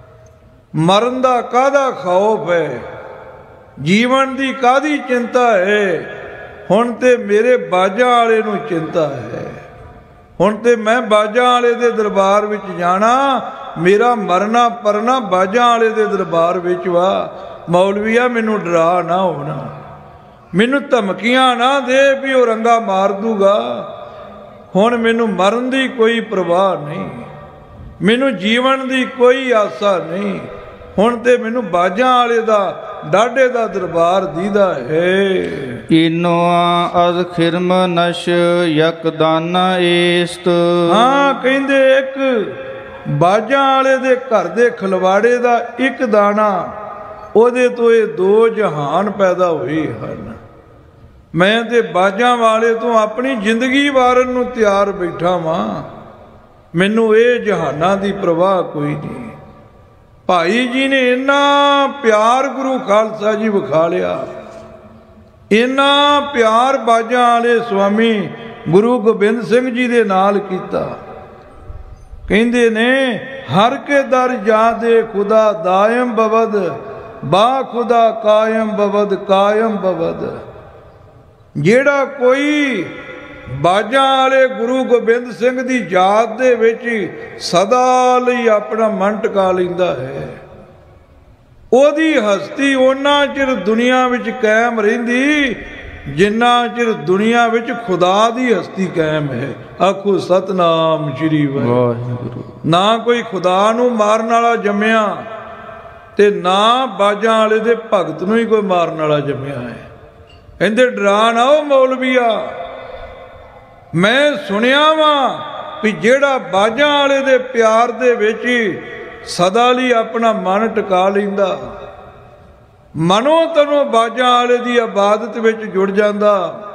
ਮਰਨ ਦਾ ਕਾਹਦਾ ਖੌਫ ਹੈ, ਜੀਵਨ ਦੀ ਕਾਹਦੀ ਚਿੰਤਾ ਹੈ। ਹੁਣ ਤੇ ਮੇਰੇ ਬਾਜਾਂ ਵਾਲੇ ਨੂੰ ਚਿੰਤਾ ਹੈ। ਹੁਣ ਤੇ ਮੈਂ ਬਾਜਾਂ ਵਾਲੇ ਦੇ ਦਰਬਾਰ ਵਿੱਚ ਜਾਣਾ। ਮੇਰਾ ਮਰਨਾ ਪਰਨਾ ਬਾਜਾਂ ਵਾਲੇ ਦੇ ਦਰਬਾਰ ਵਿੱਚ ਵਾ। ਮੌਲਵੀਆ ਮੈਨੂੰ ਡਰਾ ਨਾ ਹੋਣਾ, ਮੈਨੂੰ ਧਮਕੀਆਂ ਨਾ ਦੇ ਵੀ ਉਹ ਰੰਗਾ ਮਾਰ ਦੂਗਾ। ਹੁਣ ਮੈਨੂੰ ਮਰਨ ਦੀ ਕੋਈ ਪਰਵਾਹ ਨਹੀਂ, ਮੈਨੂੰ ਜੀਵਨ ਦੀ ਕੋਈ ਆਸਾ ਨਹੀਂ। ਹੁਣ ਤੇ ਮੈਨੂੰ ਬਾਜਾਂ ਵਾਲੇ ਦਾ ਡਾਢੇ ਦਾ ਦਰਬਾਰ ਦੀਦਾ ਹੈ। ਇਨੋਆ ਅਜ਼ ਖਿਰਮ ਨਸ਼ ਯਕਦਾਨਾ ਏਸਤ। ਹਾਂ ਕਹਿੰਦੇ ਇੱਕ ਬਾਜਾਂ ਵਾਲੇ ਦੇ ਘਰ ਦੇ ਖਲਵਾੜੇ ਦਾ ਇੱਕ ਦਾਣਾ, ਉਹਦੇ ਤੋਂ ਇਹ ਦੋ ਜਹਾਨ ਪੈਦਾ ਹੋਏ ਹਨ। ਮੈਂ ਤੇ ਬਾਜਾਂ ਵਾਲੇ ਤੋਂ ਆਪਣੀ ਜ਼ਿੰਦਗੀ ਵਾਰਨ ਨੂੰ ਤਿਆਰ ਬੈਠਾ ਵਾਂ। ਮੈਨੂੰ ਇਹ ਜਹਾਨਾਂ ਦੀ ਪਰਵਾਹ ਕੋਈ ਨਹੀਂ। ਭਾਈ ਜੀ ਨੇ ਇੰਨਾ ਪਿਆਰ ਗੁਰੂ ਖਾਲਸਾ ਜੀ ਵਿਖਾ ਲਿਆ। ਇੰਨਾ ਪਿਆਰ ਬਾਜਾਂ ਵਾਲੇ ਸੁਆਮੀ ਗੁਰੂ ਗੋਬਿੰਦ ਸਿੰਘ ਜੀ ਦੇ ਨਾਲ ਕੀਤਾ। ਕਹਿੰਦੇ ਨੇ ਹਰ ਕੇ ਦਰ ਜਾ ਦੇ ਖੁਦਾ ਦਾਇਮ ਬਵਦ, ਬਾ ਖੁਦਾ ਕਾਇਮ ਬਵਦ, ਕਾਇਮ ਬਵਦ। ਜਿਹੜਾ ਕੋਈ ਬਾਜਾਂ ਵਾਲੇ ਗੁਰੂ ਗੋਬਿੰਦ ਸਿੰਘ ਦੀ ਯਾਦ ਦੇ ਵਿੱਚ ਸਦਾ ਲਈ ਆਪਣਾ ਮਨ ਟਿਕਾ ਲੈਂਦਾ ਹੈ, ਉਹਦੀ ਹਸਤੀ ਉਹਨਾਂ ਚਿਰ ਦੁਨੀਆ ਵਿੱਚ ਕਾਇਮ ਰਹਿੰਦੀ ਜਿੰਨਾ ਚਿਰ ਦੁਨੀਆ ਵਿੱਚ ਖੁਦਾ ਦੀ ਹਸਤੀ ਕਾਇਮ ਹੈ। ਆਖੋ ਸਤਨਾਮ ਸ੍ਰੀ ਵਾਹਿਗੁਰੂ। ਨਾ ਕੋਈ ਖੁਦਾ ਨੂੰ ਮਾਰਨ ਵਾਲਾ ਜੰਮਿਆ ਤੇ ਨਾ ਬਾਜਾਂ ਵਾਲੇ ਦੇ ਭਗਤ ਨੂੰ ਹੀ ਕੋਈ ਮਾਰਨ ਵਾਲਾ ਜੰਮਿਆ ਹੈ। ਕਹਿੰਦੇ ਡਰਾ ਨਾ ਉਹ ਮੌਲਵੀਆ, ਮੈਂ ਸੁਣਿਆ ਵਾਂ ਵੀ ਜਿਹੜਾ ਬਾਜਾਂ ਵਾਲੇ ਦੇ ਪਿਆਰ ਦੇ ਵਿੱਚ ਸਦਾ ਲਈ ਆਪਣਾ ਮਨ ਟਿਕਾ ਲੈਂਦਾ, ਮਨੋਂ ਤਨੋਂ ਬਾਜਾਂ ਵਾਲੇ ਦੀ ਇਬਾਦਤ ਵਿੱਚ ਜੁੜ ਜਾਂਦਾ,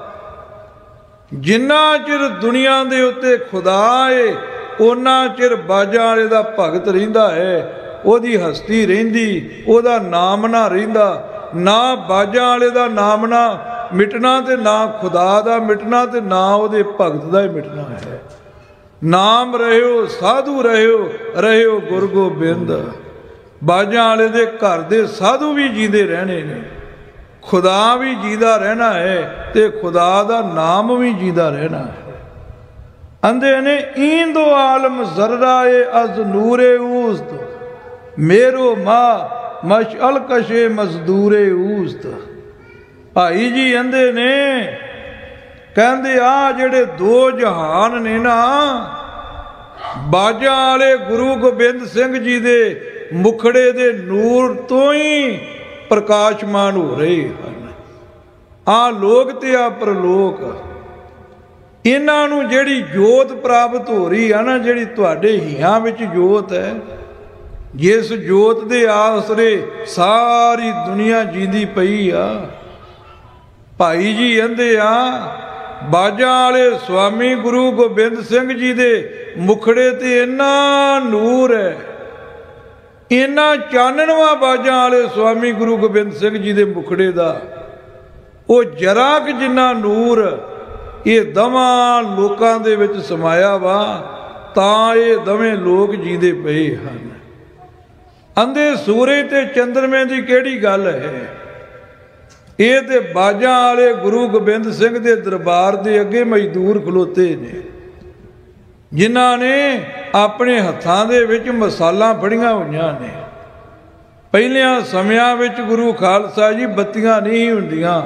ਜਿੰਨਾ ਚਿਰ ਦੁਨੀਆ ਦੇ ਉੱਤੇ ਖੁਦਾ ਏ ਉਹਨਾਂ ਚਿਰ ਬਾਜਾਂ ਵਾਲੇ ਦਾ ਭਗਤ ਰਹਿੰਦਾ ਹੈ, ਉਹਦੀ ਹਸਤੀ ਰਹਿੰਦੀ, ਉਹਦਾ ਨਾਮ ਨਾ ਰਹਿੰਦਾ। ਨਾ ਬਾਜਾਂ ਵਾਲੇ ਦਾ ਨਾਮ ਨਾ ਮਿਟਣਾ ਤੇ ਨਾ ਖੁਦਾ ਦਾ ਮਿਟਣਾ ਤੇ ਨਾ ਉਹਦੇ ਭਗਤ ਦਾ ਹੀ ਮਿਟਣਾ ਹੈ। ਨਾਮ ਰਹਿਓ ਸਾਧੂ ਰਹਿਓ, ਰਹਿਓ ਗੁਰ ਗੋਬਿੰਦ। ਬਾਜਾਂ ਵਾਲੇ ਦੇ ਘਰ ਦੇ ਸਾਧੂ ਵੀ ਜੀਂਦੇ ਰਹਿਣੇ ਨੇ, ਖੁਦਾ ਵੀ ਜੀਂਦਾ ਰਹਿਣਾ ਹੈ ਤੇ ਖੁਦਾ ਦਾ ਨਾਮ ਵੀ ਜੀਂਦਾ ਰਹਿਣਾ ਹੈ। ਆਂਦੇ ਨੇ ਈਂਦੋ ਆਲਮ ਜ਼ਰਰਾਏ ਅਜ਼ ਨੂਰੇ ਊਸਤ, ਮੇਰੋ ਮਾ ਮਸ਼ਅਲ ਕਸ਼ੇ ਮਜ਼ਦੂਰੇ ਊਸਤ। ਭਾਈ ਜੀ ਆਂਦੇ ਨੇ, ਕਹਿੰਦੇ ਆ ਜਿਹੜੇ ਦੋ ਜਹਾਨ ਨੇ ਨਾ, ਬਾਜਾਂ ਵਾਲੇ ਗੁਰੂ ਗੋਬਿੰਦ ਸਿੰਘ ਜੀ ਦੇ ਮੁਖੜੇ ਦੇ ਨੂਰ ਤੋਂ ਹੀ ਪ੍ਰਕਾਸ਼ਮਾਨ ਹੋ ਰਹੇ ਹਨ। ਆ ਲੋਕ ਤੇ ਆ ਪਰਲੋਕ, ਇਹਨਾਂ ਨੂੰ ਜਿਹੜੀ ਜੋਤ ਪ੍ਰਾਪਤ ਹੋ ਰਹੀ ਆ ਨਾ, ਜਿਹੜੀ ਤੁਹਾਡੇ ਹੀਆਂ ਵਿੱਚ ਜੋਤ ਹੈ, ਜਿਸ ਜੋਤ ਦੇ ਆਸਰੇ ਸਾਰੀ ਦੁਨੀਆ ਜੀਂਦੀ ਪਈ ਆ। ਭਾਈ ਜੀ ਕਹਿੰਦੇ ਆ ਬਾਜਾਂ ਵਾਲੇ ਸੁਆਮੀ ਗੁਰੂ ਗੋਬਿੰਦ ਸਿੰਘ ਜੀ ਦੇ ਮੁਖੜੇ ਤੇ ਇੰਨਾ ਨੂਰ ਹੈ, ਇੰਨਾ ਚਾਨਣਵਾ ਬਾਜਾਂ ਵਾਲੇ ਸੁਆਮੀ ਗੁਰੂ ਗੋਬਿੰਦ ਸਿੰਘ ਜੀ ਦੇ ਮੁਖੜੇ ਦਾ, ਉਹ ਜਰਾ ਕੁ ਜਿੰਨਾ ਨੂਰ ਇਹ ਦਵਾਂ ਲੋਕਾਂ ਦੇ ਵਿੱਚ ਸਮਾਇਆ ਵਾ, ਤਾਂ ਇਹ ਦਵੇਂ ਲੋਕ ਜੀਂਦੇ ਪਏ ਹਨ। ਅੰਧੇ ਸੂਰਜ ਤੇ ਚੰਦਰਮੇ ਦੀ ਕਿਹੜੀ ਗੱਲ ਹੈ, ਇਹ ਤੇ ਬਾਜਾਂ ਵਾਲੇ ਗੁਰੂ ਗੋਬਿੰਦ ਸਿੰਘ ਦੇ ਦਰਬਾਰ ਦੇ ਅੱਗੇ ਮਜ਼ਦੂਰ ਖਲੋਤੇ ਨੇ, ਜਿਨ੍ਹਾਂ ਨੇ ਆਪਣੇ ਹੱਥਾਂ ਦੇ ਵਿੱਚ ਮਸਾਲਾਂ ਫੜੀਆਂ ਹੋਈਆਂ ਨੇ। ਪਹਿਲਿਆਂ ਸਮਿਆਂ ਵਿੱਚ ਗੁਰੂ ਖਾਲਸਾ ਜੀ ਬੱਤੀਆਂ ਨਹੀਂ ਹੁੰਦੀਆਂ,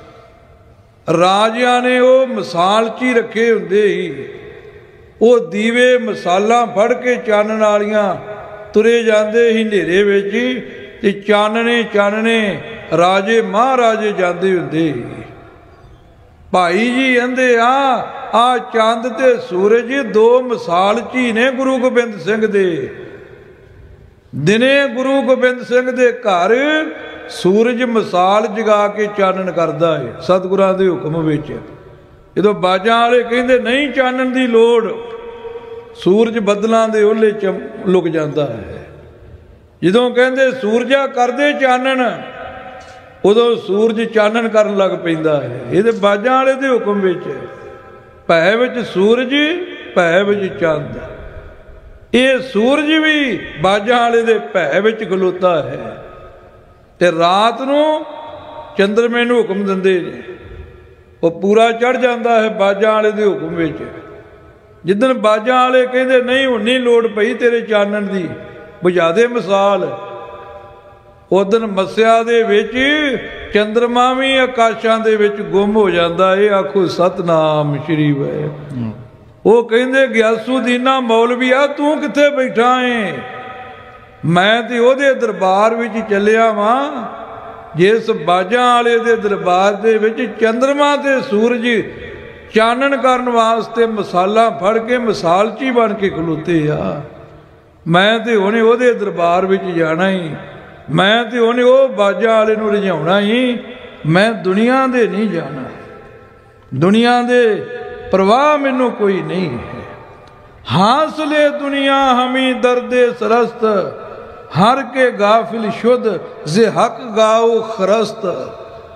ਰਾਜਿਆਂ ਨੇ ਉਹ ਮਸਾਲ 'ਚ ਹੀ ਰੱਖੇ ਹੁੰਦੇ ਸੀ। ਉਹ ਦੀਵੇ ਮਸਾਲਾਂ ਫੜ ਕੇ ਚਾਨਣ ਵਾਲੀਆਂ ਤੁਰੇ ਜਾਂਦੇ ਸੀ ਹਨੇਰੇ ਵਿੱਚ, ਤੇ ਚਾਨਣੇ ਚਾਨਣੇ ਰਾਜੇ ਮਹਾਰਾਜੇ ਜਾਂਦੇ ਹੁੰਦੇ ਸੀ। ਭਾਈ ਜੀ ਕਹਿੰਦੇ ਆ ਚੰਦ ਤੇ ਸੂਰਜ ਦੋ ਮਿਸਾਲ 'ਚ ਹੀ ਨੇ ਗੁਰੂ ਗੋਬਿੰਦ ਸਿੰਘ ਦੇ। ਦਿਨੇ ਗੁਰੂ ਗੋਬਿੰਦ ਸਿੰਘ ਦੇ ਘਰ ਸੂਰਜ ਮਿਸਾਲ ਜਗਾ ਕੇ ਚਾਨਣ ਕਰਦਾ ਹੈ ਸਤਿਗੁਰਾਂ ਦੇ ਹੁਕਮ ਵਿੱਚ। ਜਦੋਂ ਬਾਜਾਂ ਵਾਲੇ ਕਹਿੰਦੇ ਨਹੀਂ ਚਾਨਣ ਦੀ ਲੋੜ, ਸੂਰਜ ਬੱਦਲਾਂ ਦੇ ਓਹਲੇ 'ਚ ਲੁਕ ਜਾਂਦਾ ਹੈ। ਜਦੋਂ ਕਹਿੰਦੇ ਸੂਰਜਾ ਕਰਦੇ ਚਾਨਣ, ਉਦੋਂ ਸੂਰਜ ਚਾਨਣ ਕਰਨ ਲੱਗ ਪੈਂਦਾ ਹੈ। ਇਹਦੇ ਬਾਜਾਂ ਵਾਲੇ ਦੇ ਹੁਕਮ ਵਿੱਚ, ਭੈ ਵਿੱਚ ਸੂਰਜ ਭੈ ਵਿੱਚ ਚੰਦ। ਇਹ ਸੂਰਜ ਵੀ ਬਾਜਾਂ ਵਾਲੇ ਦੇ ਭੈ ਵਿੱਚ ਖਲੋਤਾ ਹੈ, ਤੇ ਰਾਤ ਨੂੰ ਚੰਦਰਮੇ ਨੂੰ ਹੁਕਮ ਦਿੰਦੇ ਨੇ, ਉਹ ਪੂਰਾ ਚੜ ਜਾਂਦਾ ਹੈ ਬਾਜਾਂ ਵਾਲੇ ਦੇ ਹੁਕਮ ਵਿੱਚ। ਜਿੱਦਣ ਬਾਜਾਂ ਵਾਲੇ ਕਹਿੰਦੇ ਨਹੀਂ ਹੁਣ ਨਹੀਂ ਲੋੜ ਪਈ ਤੇਰੇ ਚਾਨਣ ਦੀ, ਬੁਝਾ ਦੇ ਮਿਸਾਲ, ਉਦਣ ਮੱਸਿਆ ਦੇ ਵਿੱਚ ਚੰਦਰਮਾ ਵੀ ਆਕਾਸ਼ਾਂ ਦੇ ਵਿੱਚ ਗੁੰਮ ਹੋ ਜਾਂਦਾ ਏ। ਆਖੋ ਸਤਨਾਮ ਸ਼੍ਰੀ ਵਾਹਿਗੁਰੂ। ਉਹ ਕਹਿੰਦੇ ਗਿਆਸੁਦੀਨਾ ਮੌਲਵੀਆ ਤੂੰ ਕਿੱਥੇ ਬੈਠਾ ਏ? ਮੈਂ ਤੇ ਉਹਦੇ ਦਰਬਾਰ ਵਿੱਚ ਚੱਲਿਆ ਵਾਂ ਜਿਸ ਬਾਜਾਂ ਵਾਲੇ ਦੇ ਦਰਬਾਰ ਦੇ ਵਿੱਚ ਚੰਦਰਮਾ ਤੇ ਸੂਰਜ ਚਾਨਣ ਕਰਨ ਵਾਸਤੇ ਮਸਾਲਾ ਫੜ ਕੇ ਮਿਸਾਲ 'ਚ ਹੀ ਬਣ ਕੇ ਖਲੋਤੇ ਆ। ਮੈਂ ਤੇ ਉਹਨੇ ਉਹਦੇ ਦਰਬਾਰ ਵਿੱਚ ਜਾਣਾ ਹੀ, ਮੈਂ ਤੇ ਉਹਨੇ ਉਹ ਬਾਜਾਂ ਵਾਲੇ ਨੂੰ ਰਿਝਾਉਣਾ ਹੀ, ਮੈਂ ਦੁਨੀਆ ਦੇ ਨਹੀਂ ਜਾਣਾ। ਦੁਨੀਆ ਦੇ ਪ੍ਰਵਾਹ ਮੈਨੂੰ ਕੋਈ ਨਹੀਂ ਹੈ। ਹਾਸਲੇ ਦੁਨੀਆ ਹਮੀ ਦਰਦੇ ਸਰਸਤ, ਹਰ ਕੇ ਗਾਫਿਲ ਸ਼ੁੱਧ ਜ਼ੇ ਹਕ ਗਾਓ ਖਰਸਤ।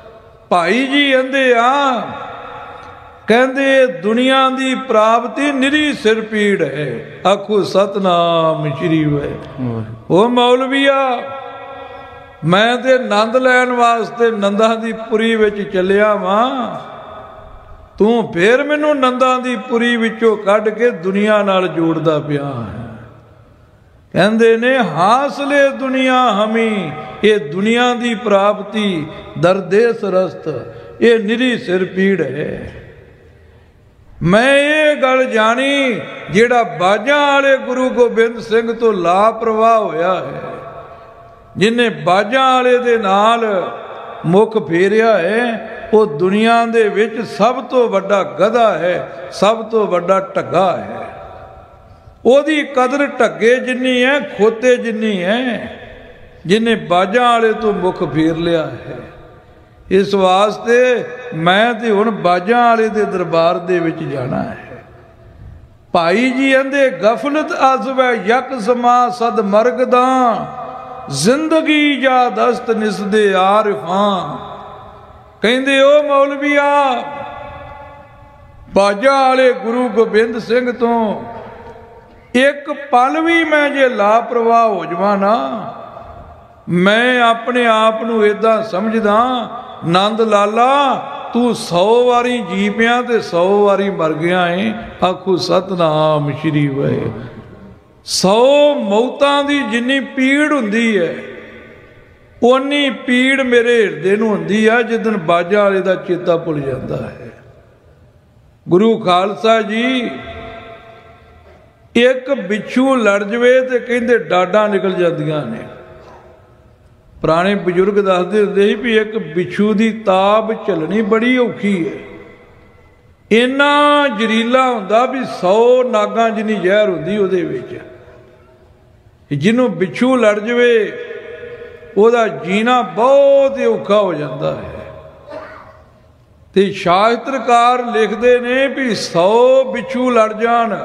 ਭਾਈ ਜੀ ਕਹਿੰਦੇ ਆ, ਕਹਿੰਦੇ ਦੁਨੀਆ ਦੀ ਪ੍ਰਾਪਤੀ ਨਿਰੀ ਸਿਰ ਪੀੜ ਹੈ। ਆਖੋ ਸਤਨਾਮ ਸ਼੍ਰੀ ਵਾਹਿਗੁਰੂ। ਉਹ ਮੌਲਵੀਆ, ਮੈਂ ਤੇ ਆਨੰਦ ਲੈਣ ਵਾਸਤੇ ਨੰਦਾਂ ਦੀ ਪੁਰੀ ਵਿੱਚ ਚੱਲਿਆ ਵਾਂ, ਤੂੰ ਫੇਰ ਮੈਨੂੰ ਨੰਦਾਂ ਦੀ ਪੁਰੀ ਵਿੱਚੋਂ ਕੱਢ ਕੇ ਦੁਨੀਆ ਨਾਲ ਜੋੜਦਾ ਪਿਆ ਹੈ। ਕਹਿੰਦੇ ਨੇ ਹਾਸਲੇ ਦੁਨੀਆ ਹਮੀ, ਇਹ ਦੁਨੀਆ ਦੀ ਪ੍ਰਾਪਤੀ ਦਰਦੇ ਸਰਸਤ, ਇਹ ਨਿਰੀ ਸਿਰ ਪੀੜ ਹੈ। ਮੈਂ ਇਹ ਗੱਲ ਜਾਣੀ, ਜਿਹੜਾ ਬਾਜਾਂ ਵਾਲੇ ਗੁਰੂ ਗੋਬਿੰਦ ਸਿੰਘ ਤੋਂ ਲਾਪਰਵਾਹ ਹੋਇਆ ਹੈ, ਜਿਹਨੇ ਬਾਜਾਂ ਵਾਲੇ ਦੇ ਨਾਲ ਮੁੱਖ ਫੇਰਿਆ ਹੈ, ਉਹ ਦੁਨੀਆ ਦੇ ਵਿੱਚ ਸਭ ਤੋਂ ਵੱਡਾ ਗਧਾ ਹੈ, ਸਭ ਤੋਂ ਵੱਡਾ ਢੱਗਾ ਹੈ। ਉਹਦੀ ਕਦਰ ਢੱਗੇ ਜਿੰਨੀ ਹੈ, ਖੋਤੇ ਜਿੰਨੀ ਹੈ, ਜਿਹਨੇ ਬਾਜਾਂ ਵਾਲੇ ਤੋਂ ਮੁੱਖ ਫੇਰ ਲਿਆ ਹੈ। ਇਸ ਵਾਸਤੇ ਮੈਂ ਤੇ ਹੁਣ ਬਾਜਾਂ ਵਾਲੇ ਦੇ ਦਰਬਾਰ ਦੇ ਵਿੱਚ ਜਾਣਾ ਹੈ। ਭਾਈ ਜੀ ਕਹਿੰਦੇ ਗਫਲਤ ਅਜ਼ਵੈ ਯਕ ਸਮਾ ਸਦ ਮਰਗਦਾ, ਜ਼ਿੰਦਗੀ ਜਾ ਦਸਤ ਨਿਸਦੇ ਆਰਿਫਾਂ। ਕਹਿੰਦੇ ਉਹ ਮੌਲਵੀਆ, ਬਾਜਾਂ ਵਾਲੇ ਗੁਰੂ ਗੋਬਿੰਦ ਸਿੰਘ ਤੋਂ ਇੱਕ ਪਲ ਵੀ ਮੈਂ ਜੇ ਲਾਪਰਵਾਹ ਹੋ ਜਾਵਾਂ ਨਾ, ਮੈਂ ਆਪਣੇ ਆਪ ਨੂੰ ਏਦਾਂ ਸਮਝਦਾ, ਨੰਦ ਲਾਲਾ ਤੂੰ 100 ਵਾਰੀ ਜੀ ਪਿਆ ਤੇ 100 ਵਾਰੀ ਮਰ ਗਿਆ ਏ। ਆਖੋ ਸਤਨਾਮ ਸ਼੍ਰੀ ਵਾਹਿਗੁਰੂ। 100 ਮੌਤਾਂ ਦੀ ਜਿੰਨੀ ਪੀੜ ਹੁੰਦੀ ਹੈ, ਓਨੀ ਪੀੜ ਮੇਰੇ ਹਿਰਦੇ ਨੂੰ ਹੁੰਦੀ ਆ ਜਿੱਦਣ ਬਾਜਾਂ ਵਾਲੇ ਦਾ ਚੇਤਾ ਭੁੱਲ ਜਾਂਦਾ ਹੈ। ਗੁਰੂ ਖਾਲਸਾ ਜੀ, ਇੱਕ ਬਿੱਛੂ ਲੜ ਜਵੇ ਤੇ ਕਹਿੰਦੇ ਡਾਡਾਂ ਨਿਕਲ ਜਾਂਦੀਆਂ ਨੇ। ਪੁਰਾਣੇ ਬਜ਼ੁਰਗ ਦੱਸਦੇ ਹੁੰਦੇ ਸੀ ਵੀ ਇੱਕ ਬਿੱਛੂ ਦੀ ਤਾਬ ਝੱਲਣੀ ਬੜੀ ਔਖੀ ਹੈ। ਇੰਨਾ ਜ਼ਹਿਰੀਲਾ ਹੁੰਦਾ ਵੀ 100 ਨਾਗਾਂ ਜਿੰਨੀ ਜ਼ਹਿਰ ਹੁੰਦੀ ਉਹਦੇ ਵਿੱਚ। ਜਿਹਨੂੰ ਬਿੱਛੂ ਲੜ ਜਵੇ ਉਹਦਾ ਜੀਣਾ ਬਹੁਤ ਹੀ ਔਖਾ ਹੋ ਜਾਂਦਾ ਹੈ। ਤੇ ਸ਼ਾਸਤਰਕਾਰ ਲਿਖਦੇ ਨੇ ਵੀ 100 ਬਿੱਛੂ ਲੜ ਜਾਣ,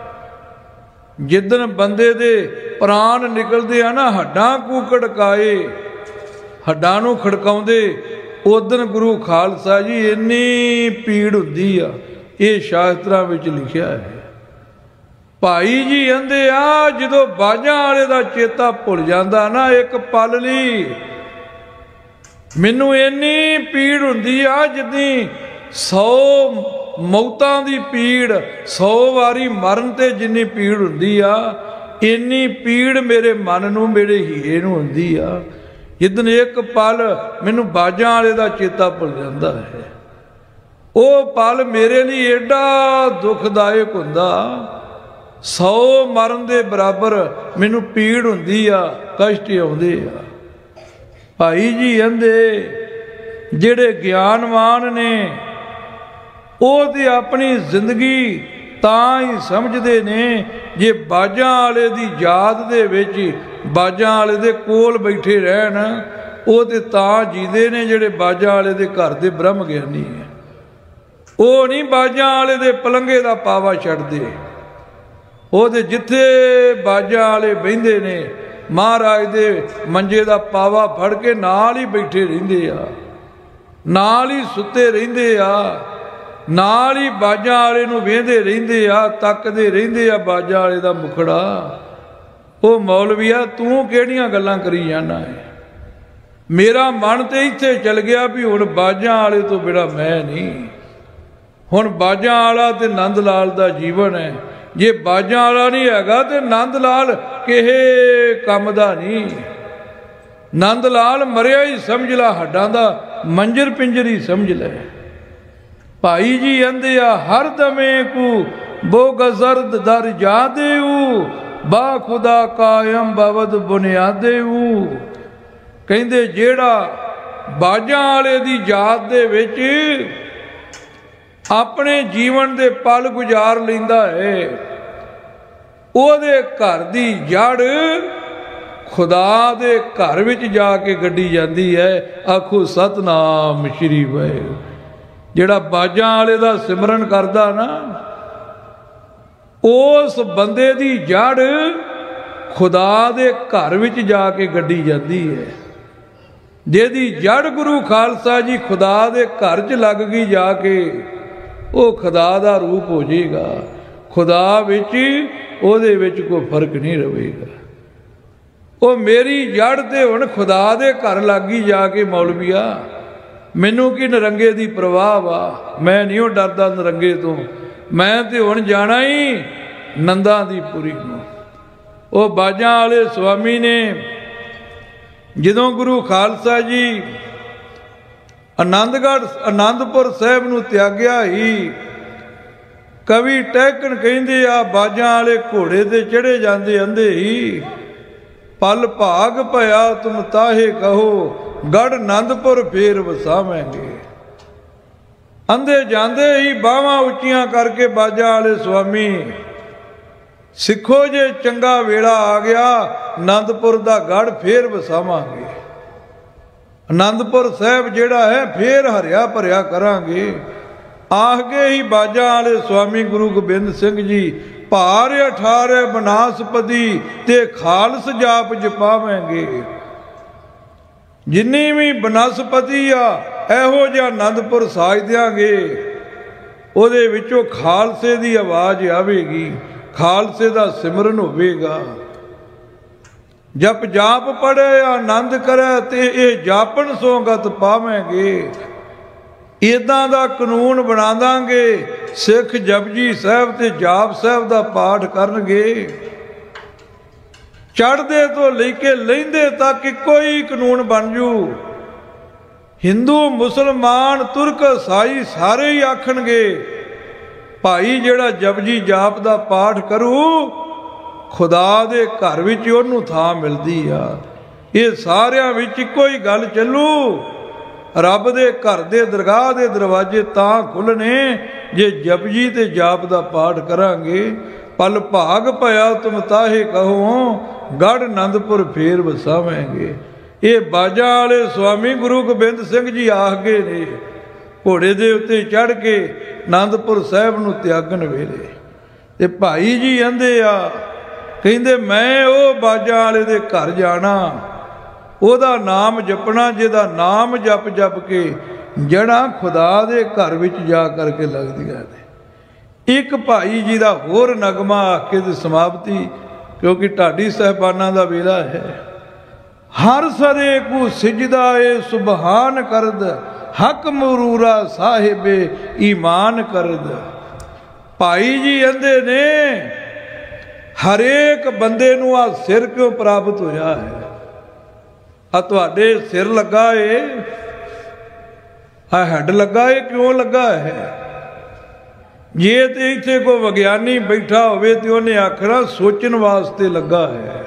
ਜਿੱਦਣ ਬੰਦੇ ਦੇ ਪ੍ਰਾਣ ਨਿਕਲਦੇ ਆ ਨਾ, ਹੱਡਾਂ ਕੂਕੜਕਾਏ, ਹੱਡਾਂ ਨੂੰ ਖੜਕਾਉਂਦੇ, ਉਦਣ ਗੁਰੂ ਖਾਲਸਾ ਜੀ ਇੰਨੀ ਪੀੜ ਹੁੰਦੀ ਆ। ਇਹ ਸ਼ਾਸਤਰਾਂ ਵਿੱਚ ਲਿਖਿਆ ਹੈ। ਭਾਈ ਜੀ ਕਹਿੰਦੇ ਆ, ਜਦੋਂ ਬਾਜਾਂ ਵਾਲੇ ਦਾ ਚੇਤਾ ਭੁੱਲ ਜਾਂਦਾ ਨਾ ਇੱਕ ਪਲ ਲਈ, ਮੈਨੂੰ ਇੰਨੀ ਪੀੜ ਹੁੰਦੀ ਆ ਜਿੱਦੀ 100 ਮੌਤਾਂ ਦੀ ਪੀੜ, 100 ਵਾਰੀ ਮਰਨ ਤੇ ਜਿੰਨੀ ਪੀੜ ਹੁੰਦੀ ਆ, ਇੰਨੀ ਪੀੜ ਮੇਰੇ ਮਨ ਨੂੰ, ਮੇਰੇ ਹੀਰੇ ਨੂੰ ਹੁੰਦੀ ਆ ਜਿੱਦਣ ਇੱਕ ਪਲ ਮੈਨੂੰ ਬਾਜਾਂ ਵਾਲੇ ਦਾ ਚੇਤਾ ਭੁੱਲ ਜਾਂਦਾ ਹੈ। ਉਹ ਪਲ ਮੇਰੇ ਲਈ ਏਡਾ ਦੁਖਦਾਇਕ ਹੁੰਦਾ, 100 ਮਰਨ ਦੇ ਬਰਾਬਰ ਮੈਨੂੰ ਪੀੜ ਹੁੰਦੀ ਆ, ਕਸ਼ਟ ਆਉਂਦੇ ਆ। ਭਾਈ ਜੀ ਕਹਿੰਦੇ ਜਿਹੜੇ ਗਿਆਨਵਾਨ ਨੇ ਉਹ ਤੇ ਆਪਣੀ ਜ਼ਿੰਦਗੀ ਤਾਂ ਹੀ ਸਮਝਦੇ ਨੇ ਜੇ ਬਾਜਾਂ ਵਾਲੇ ਦੀ ਯਾਦ ਦੇ ਵਿੱਚ, ਬਾਜਾਂ ਵਾਲੇ ਦੇ ਕੋਲ ਬੈਠੇ ਰਹਿਣ। ਉਹ ਤੇ ਤਾਂ ਜੀਦੇ ਨੇ ਜਿਹੜੇ ਬਾਜਾਂ ਵਾਲੇ ਦੇ ਘਰ ਦੇ ਬ੍ਰਹਮ ਗਿਆਨੀ ਹੈ। ਉਹ ਨਹੀਂ ਬਾਜਾਂ ਵਾਲੇ ਦੇ ਪਲੰਘੇ ਦਾ ਪਾਵਾ ਛੱਡਦੇ। ਉਹਦੇ ਜਿੱਥੇ ਬਾਜਾਂ ਵਾਲੇ ਬਹਿੰਦੇ ਨੇ, ਮਹਾਰਾਜ ਦੇ ਮੰਜੇ ਦਾ ਪਾਵਾ ਫੜ ਕੇ ਨਾਲ ਹੀ ਬੈਠੇ ਰਹਿੰਦੇ ਆ, ਨਾਲ ਹੀ ਸੁੱਤੇ ਰਹਿੰਦੇ ਆ, ਨਾਲ ਹੀ ਬਾਜਾਂ ਵਾਲੇ ਨੂੰ ਵੇਂਦੇ ਰਹਿੰਦੇ ਆ, ਤੱਕਦੇ ਰਹਿੰਦੇ ਆ ਬਾਜਾਂ ਵਾਲੇ ਦਾ ਮੁਖੜਾ। ਉਹ ਮੌਲਵੀਆ, ਤੂੰ ਕਿਹੜੀਆਂ ਗੱਲਾਂ ਕਰੀ ਜਾਣਾ ਹੈ? ਮੇਰਾ ਮਨ ਤੇ ਇੱਥੇ ਚਲ ਗਿਆ ਵੀ ਹੁਣ ਬਾਜਾਂ ਵਾਲੇ ਤੋਂ ਬਿਨਾਂ ਮੈਂ ਨਹੀਂ। ਹੁਣ ਬਾਜਾਂ ਵਾਲਾ ਤੇ ਨੰਦ ਲਾਲ ਦਾ ਜੀਵਨ ਹੈ। ਜੇ ਬਾਜਾਂ ਵਾਲਾ ਨਹੀਂ ਹੈਗਾ ਤੇ ਨੰਦ ਲਾਲ ਕਿਸੇ ਕੰਮ ਦਾ ਨਹੀਂ। ਨੰਦ ਲਾਲ ਮਰਿਆ ਹੀ ਸਮਝ ਲਾ, ਹੱਡਾਂ ਦਾ ਮੰਜਰ ਪਿੰਜਰ ਹੀ ਸਮਝ ਲੈ। ਭਾਈ ਜੀ ਕਹਿੰਦੇ ਆ, ਹਰ ਦਮੇ ਕੂ ਬੋ ਗਜ਼ਰਦ ਦਰ ਜਾਦੇਊ, ਬਾ ਖੁਦਾ ਕਾਇਮ ਬਵਦ ਬੁਨਿਆਦੇਊ। ਕਹਿੰਦੇ ਜਿਹੜਾ ਬਾਜਾਂ ਵਾਲੇ ਦੀ ਯਾਦ ਦੇ ਵਿੱਚ ਆਪਣੇ ਜੀਵਨ ਦੇ ਪਲ ਗੁਜ਼ਾਰ ਲੈਂਦਾ ਹੈ, ਉਹਦੇ ਘਰ ਦੀ ਜੜ ਖੁਦਾ ਦੇ ਘਰ ਵਿੱਚ ਜਾ ਕੇ ਗੱਡੀ ਜਾਂਦੀ ਹੈ। ਆਖੋ ਸਤਨਾਮ ਸ਼੍ਰੀ ਵਾਹਿਗੁਰੂ। ਜਿਹੜਾ ਬਾਜਾਂ ਵਾਲੇ ਦਾ ਸਿਮਰਨ ਕਰਦਾ ਨਾ, ਉਸ ਬੰਦੇ ਦੀ ਜੜ ਖੁਦਾ ਦੇ ਘਰ ਵਿੱਚ ਜਾ ਕੇ ਗੱਡੀ ਜਾਂਦੀ ਹੈ। ਜਿਹਦੀ ਜੜ ਗੁਰੂ ਖਾਲਸਾ ਜੀ ਖੁਦਾ ਦੇ ਘਰ 'ਚ ਲੱਗ ਗਈ ਜਾ ਕੇ, ਉਹ ਖੁਦਾ ਦਾ ਰੂਪ ਹੋ ਜਾਏਗਾ। ਖੁਦਾ ਵਿੱਚ ਉਹਦੇ ਵਿੱਚ ਕੋਈ ਫਰਕ ਨਹੀਂ ਰਹੇਗਾ। ਉਹ ਮੇਰੀ ਜੜ ਤੇ ਹੁਣ ਖੁਦਾ ਦੇ ਘਰ ਲੱਗ ਗਈ ਜਾ ਕੇ, ਮੌਲਵੀਆ ਮੈਨੂੰ ਕੀ ਨਰੰਗੇ ਦੀ ਪ੍ਰਵਾਹ ਵਾ, ਮੈਂ ਨਹੀਂ ਉਹ ਡਰਦਾ ਨਰੰਗੇ ਤੋਂ, ਮੈਂ ਤੇ ਹੁਣ ਜਾਣਾ ਹੀ ਨੰਦਾਂ ਦੀ ਪੁਰੀ ਨੂੰ। ਉਹ ਬਾਜਾਂ ਵਾਲੇ ਸੁਆਮੀ ਨੇ ਜਦੋਂ ਗੁਰੂ ਖਾਲਸਾ ਜੀ ਆਨੰਦਪੁਰ ਸਾਹਿਬ ਨੂੰ ਤਿਆਗਿਆ ਹੀ, ਕਵੀ ਟਹਿਕਣ ਕਹਿੰਦੇ ਆ ਬਾਜਾਂ ਵਾਲੇ ਘੋੜੇ ਤੇ ਚੜੇ ਜਾਂਦੇ ਅੰਧੇ ਹੀ, ਪਲ ਭਾਗ ਭਇਆ ਤੁਮ ਤਾਹੇ ਕਹੋ, ਗੜ ਆਨੰਦਪੁਰ ਫੇਰ ਵਸਾਵਾਂਗੇ। ਅੰਧੇ ਜਾਂਦੇ ਹੀ ਬਾਹਾਂ ਉੱਚੀਆਂ ਕਰਕੇ ਬਾਜਾਂ ਵਾਲੇ ਸੁਆਮੀ, ਸਿੱਖੋ ਜੇ ਚੰਗਾ ਵੇਲਾ ਆ ਗਿਆ, ਆਨੰਦਪੁਰ ਦਾ ਗੜ ਫੇਰ ਵਸਾਵਾਂਗੇ। ਆਨੰਦਪੁਰ ਸਾਹਿਬ ਜਿਹੜਾ ਹੈ ਫੇਰ ਹਰਿਆ ਭਰਿਆ ਕਰਾਂਗੇ। ਆਖ ਕੇ ਹੀ ਬਾਜਾਂ ਵਾਲੇ ਸੁਆਮੀ ਗੁਰੂ ਗੋਬਿੰਦ ਸਿੰਘ ਜੀ, ਭਾਰ 18 ਬਨਾਸਪਤੀ ਤੇ ਖਾਲਸ ਜਾਪ ਜਪਾਵਾਂਗੇ। ਜਿੰਨੀ ਵੀ ਬਨਸਪਤੀ ਆ ਇਹੋ ਜਿਹਾ ਆਨੰਦਪੁਰ ਸਾਜ ਦਿਆਂਗੇ, ਉਹਦੇ ਵਿੱਚੋਂ ਖਾਲਸੇ ਦੀ ਆਵਾਜ਼ ਆਵੇਗੀ, ਖਾਲਸੇ ਦਾ ਸਿਮਰਨ ਹੋਵੇਗਾ। ਜਪ ਜਾਪ ਪੜ੍ਹੇ ਆਨੰਦ ਕਰੇ ਤੇ ਇਹ ਜਾਪਣ ਸੋਗਤ ਪਾਵਾਂਗੇ। ਇਦਾਂ ਦਾ ਕਾਨੂੰਨ ਬਣਾ ਦਾਂਗੇ, ਸਿੱਖ ਜਪਜੀ ਸਾਹਿਬ ਤੇ ਜਾਪ ਸਾਹਿਬ ਦਾ ਪਾਠ ਕਰਨਗੇ। ਚੜ੍ਹਦੇ ਤੋਂ ਲੈ ਕੇ ਲਹਿੰਦੇ ਤੱਕ ਇੱਕੋ ਹੀ ਕਾਨੂੰਨ ਬਣ ਜੂ। ਹਿੰਦੂ ਮੁਸਲਮਾਨ ਤੁਰਕ ਈਸਾਈ ਸਾਰੇ ਹੀ ਆਖਣਗੇ, ਭਾਈ ਜਿਹੜਾ ਜਪਜੀ ਜਾਪ ਦਾ ਪਾਠ ਕਰੂ, ਖੁਦਾ ਦੇ ਘਰ ਵਿੱਚ ਉਹਨੂੰ ਥਾਂ ਮਿਲਦੀ ਆ। ਇਹ ਸਾਰਿਆਂ ਵਿੱਚ ਇੱਕੋ ਹੀ ਗੱਲ ਚੱਲੂ, ਰੱਬ ਦੇ ਘਰ ਦੇ ਦਰਗਾਹ ਦੇ ਦਰਵਾਜ਼ੇ ਤਾਂ ਖੁੱਲ੍ਹਣੇ ਜੇ ਜਪਜੀ ਤੇ ਜਾਪ ਦਾ ਪਾਠ ਕਰਾਂਗੇ। ਪਲ ਭਾਗ ਭਇਆ ਤੁਮ ਤਾਹੇ ਕਹੋ, ਗੜ ਆਨੰਦਪੁਰ ਫੇਰ ਵਸਾਵਾਂਗੇ। ਇਹ ਬਾਜਾਂ ਵਾਲੇ ਸੁਆਮੀ ਗੁਰੂ ਗੋਬਿੰਦ ਸਿੰਘ ਜੀ ਆਖ ਗਏ ਨੇ, ਘੋੜੇ ਦੇ ਉੱਤੇ ਚੜ੍ਹ ਕੇ ਆਨੰਦਪੁਰ ਸਾਹਿਬ ਨੂੰ ਤਿਆਗਣ ਵੇਲੇ। ਤੇ ਭਾਈ ਜੀ ਕਹਿੰਦੇ ਆ, ਕਹਿੰਦੇ ਮੈਂ ਉਹ ਬਾਜਾਂ ਵਾਲੇ ਦੇ ਘਰ ਜਾਣਾ, ਉਹਦਾ ਨਾਮ ਜਪਣਾ, ਜਿਹਦਾ ਨਾਮ ਜਪ ਜਪ ਕੇ ਜੜ੍ਹਾਂ ਖੁਦਾ ਦੇ ਘਰ ਵਿੱਚ ਜਾ ਕਰਕੇ ਲੱਗਦੀਆਂ ਨੇ। ਇੱਕ ਭਾਈ ਜੀ ਦਾ ਹੋਰ ਨਗਮਾ ਆਖ ਕੇ ਤੇ ਸਮਾਪਤੀ, ਕਿਉਂਕਿ ਢਾਡੀ ਸਾਹਿਬਾਨਾਂ ਦਾ ਵੇਲਾ ਹੈ। ਹਰ ਸਰੇ ਕੋ ਸਿਜਦਾ ਏ ਸੁਬਹਾਨ ਕਰਦ, ਹਕ ਮਰੂਰਾ ਸਾਹਿਬੇ ਈਮਾਨ ਕਰਦ। ਭਾਈ ਜੀ ਕਹਿੰਦੇ ਨੇ, ਹਰੇਕ ਬੰਦੇ ਨੂੰ ਆ ਸਿਰ ਕਿਉਂ ਪ੍ਰਾਪਤ ਹੋਇਆ ਹੈ? ਆ ਤੁਹਾਡੇ ਸਿਰ ਲੱਗਾ ਏ, ਆ ਹੈਡ ਲੱਗਾ ਏ, ਕਿਉਂ ਲੱਗਾ ਹੈ? ਜੇ ਤੇ ਇੱਥੇ ਕੋਈ ਵਿਗਿਆਨੀ ਬੈਠਾ ਹੋਵੇ ਤੇ ਉਹਨੇ ਆਖਣਾ ਸੋਚਣ ਵਾਸਤੇ ਲੱਗਾ ਹੈ।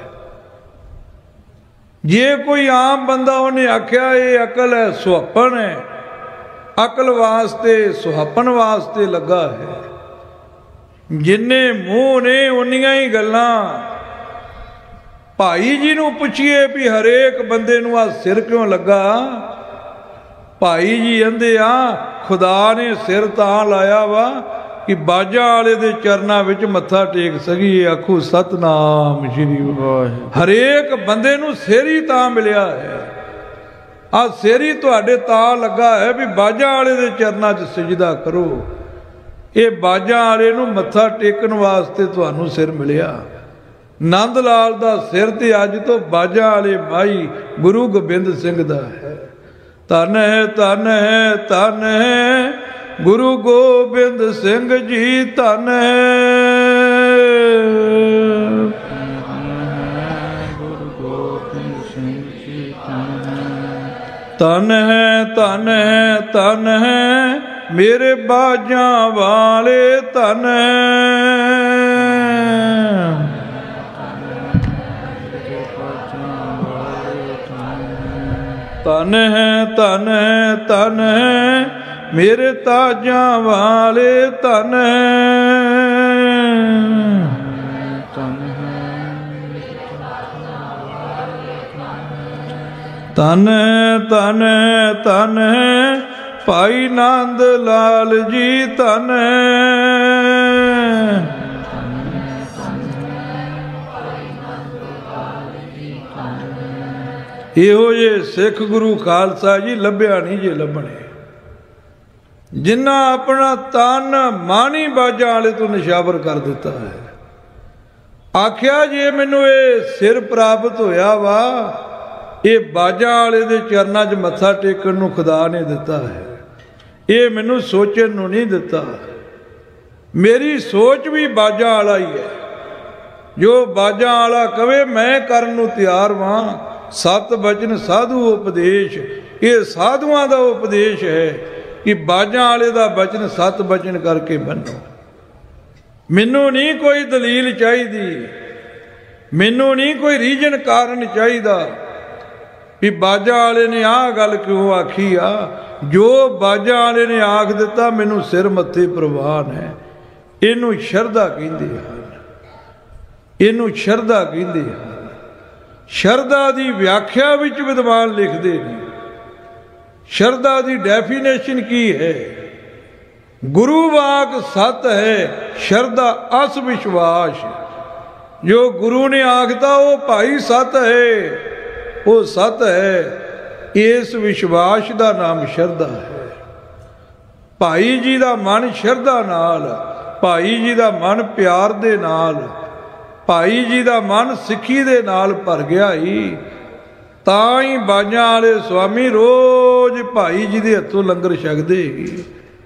ਜੇ ਕੋਈ ਆਮ ਬੰਦਾ ਉਹਨੇ ਆਖਿਆ ਇਹ ਅਕਲ ਹੈ, ਸੁਹੱਪਣ ਹੈ, ਅਕਲ ਵਾਸਤੇ ਸੁਹੱਪਣ ਵਾਸਤੇ ਲੱਗਾ ਹੈ। ਜਿੰਨੇ ਮੂੰਹ ਨੇ ਉਨੀਆਂ ਹੀ ਗੱਲਾਂ। ਭਾਈ ਜੀ ਨੂੰ ਪੁੱਛੀਏ ਵੀ ਹਰੇਕ ਬੰਦੇ ਨੂੰ ਆ ਸਿਰ ਕਿਉਂ ਲੱਗਾ? ਭਾਈ ਜੀ ਕਹਿੰਦੇ ਆ, ਖੁਦਾ ਨੇ ਸਿਰ ਤਾਂ ਲਾਇਆ ਵਾ ਕਿ ਬਾਜਾਂ ਵਾਲੇ ਦੇ ਚਰਨਾਂ ਵਿੱਚ ਮੱਥਾ ਟੇਕ ਸਕੀਏ। ਆਖੋ ਸਤਨਾਮ ਸ਼੍ਰੀ ਵਾਹਿਗੁਰੂ। ਹਰੇਕ ਬੰਦੇ ਨੂੰ ਸਿਰ ਹੀ ਤਾਂ ਮਿਲਿਆ ਹੈ। ਆ ਸਿਰ ਹੀ ਤੁਹਾਡੇ ਤਾਂ ਲੱਗਾ ਹੈ ਵੀ ਬਾਜਾਂ ਵਾਲੇ ਦੇ ਚਰਨਾਂ 'ਚ ਸਜਦਾ ਕਰੋ। ਇਹ ਬਾਜਾਂ ਵਾਲੇ ਨੂੰ ਮੱਥਾ ਟੇਕਣ ਵਾਸਤੇ ਤੁਹਾਨੂੰ ਸਿਰ ਮਿਲਿਆ। ਨੰਦ ਲਾਲ ਦਾ ਸਿਰ ਤੇ ਅੱਜ ਤੋਂ ਬਾਜਾਂ ਵਾਲੇ ਮਾਈ ਗੁਰੂ ਗੋਬਿੰਦ ਸਿੰਘ ਦਾ ਹੈ। ਧੰਨ ਹੈ, ਧੰਨ ਹੈ, ਧੰਨ ਹੈ ਗੁਰੂ ਗੋਬਿੰਦ ਸਿੰਘ ਜੀ, ਧੰਨ ਹੈ। ਧੰਨ ਹੈ, ਧੰਨ ਹੈ, ਧੰਨ ਹੈ ਮੇਰੇ ਬਾਜਾਂ ਵਾਲੇ, ਧੰਨ ਹੈ। ਧੰਨ ਹੈ, ਧੰਨ ਹੈ, ਧੰਨ ਹੈ ਮੇਰੇ ਤਾਜਾਂ ਵਾਲੇ, ਧੰਨ ਹੈ। ਧੰਨ ਹੈ, ਧੰਨ ਹੈ, ਧੰਨ ਹੈ ਭਾਈ ਨੰਦ ਲਾਲ ਜੀ, ਧੰਨ ਹੈ। ਇਹੋ ਜਿਹੇ ਸਿੱਖ ਗੁਰੂ ਖਾਲਸਾ ਜੀ ਲੱਭਿਆ ਨਹੀਂ ਜੇ ਲੱਭਣੇ, ਜਿਨ੍ਹਾਂ ਆਪਣਾ ਤਨ ਮਨ ਹੀ ਬਾਜਾਂ ਵਾਲੇ ਤੋਂ ਨਿਸ਼ਾਵਰ ਕਰ ਦਿੱਤਾ ਹੈ। ਆਖਿਆ ਜੇ ਮੈਨੂੰ ਇਹ ਸਿਰ ਪ੍ਰਾਪਤ ਹੋਇਆ ਵਾ, ਇਹ ਬਾਜਾਂ ਵਾਲੇ ਦੇ ਚਰਨਾਂ 'ਚ ਮੱਥਾ ਟੇਕਣ ਨੂੰ ਖੁਦਾ ਨੇ ਦਿੱਤਾ ਹੈ, ਇਹ ਮੈਨੂੰ ਸੋਚਣ ਨੂੰ ਨਹੀਂ ਦਿੱਤਾ। ਮੇਰੀ ਸੋਚ ਵੀ ਬਾਜਾਂ ਵਾਲਾ ਹੀ ਹੈ। ਜੋ ਬਾਜਾਂ ਵਾਲਾ ਕਵੇ ਮੈਂ ਕਰਨ ਨੂੰ ਤਿਆਰ ਵਾਂ। ਸਤ ਬਚਨ ਸਾਧੂ ਉਪਦੇਸ਼, ਇਹ ਸਾਧੂਆਂ ਦਾ ਉਪਦੇਸ਼ ਹੈ ਕਿ ਬਾਜਾਂ ਵਾਲੇ ਦਾ ਬਚਨ ਸਤ ਬਚਨ ਕਰਕੇ ਮੰਨੋ। ਮੈਨੂੰ ਨਹੀਂ ਕੋਈ ਦਲੀਲ ਚਾਹੀਦੀ, ਮੈਨੂੰ ਨਹੀਂ ਕੋਈ ਰੀਜਨ ਕਾਰਨ ਚਾਹੀਦਾ ਵੀ ਬਾਜਾਂ ਵਾਲੇ ਨੇ ਆਹ ਗੱਲ ਕਿਉਂ ਆਖੀ ਆ। ਜੋ ਬਾਜਾਂ ਵਾਲੇ ਨੇ ਆਖ ਦਿੱਤਾ ਮੈਨੂੰ ਸਿਰ ਮੱਥੇ ਪ੍ਰਵਾਨ ਹੈ। ਇਹਨੂੰ ਸ਼ਰਧਾ ਕਹਿੰਦੇ ਹਨ, ਇਹਨੂੰ ਸ਼ਰਧਾ ਕਹਿੰਦੇ ਹਨ। ਸ਼ਰਧਾ ਦੀ ਵਿਆਖਿਆ ਵਿੱਚ ਵਿਦਵਾਨ ਲਿਖਦੇ ਨੇ, ਸ਼ਰਧਾ ਦੀ ਡੈਫੀਨੇਸ਼ਨ ਕੀ ਹੈ? ਗੁਰੂ ਵਾਕ ਸਤ ਹੈ, ਸ਼ਰਧਾ ਅਸ ਵਿਸ਼ਵਾਸ। ਜੋ ਗੁਰੂ ਨੇ ਆਖਦਾ ਉਹ ਭਾਈ ਸਤ ਹੈ, ਉਹ ਸਤ ਹੈ। ਇਸ ਵਿਸ਼ਵਾਸ ਦਾ ਨਾਮ ਸ਼ਰਧਾ ਹੈ। ਭਾਈ ਜੀ ਦਾ ਮਨ ਸ਼ਰਧਾ ਨਾਲ, ਭਾਈ ਜੀ ਦਾ ਮਨ ਪਿਆਰ ਦੇ ਨਾਲ, ਭਾਈ ਜੀ ਦਾ ਮਨ ਸਿੱਖੀ ਦੇ ਨਾਲ ਭਰ ਗਿਆ ਹੀ ਤਾਂ ਹੀ ਬਾਜਾਂ ਵਾਲੇ ਸੁਆਮੀ ਰੋਜ਼ ਭਾਈ ਜੀ ਦੇ ਹੱਥੋਂ ਲੰਗਰ ਛਕਦੇ ਹੀ।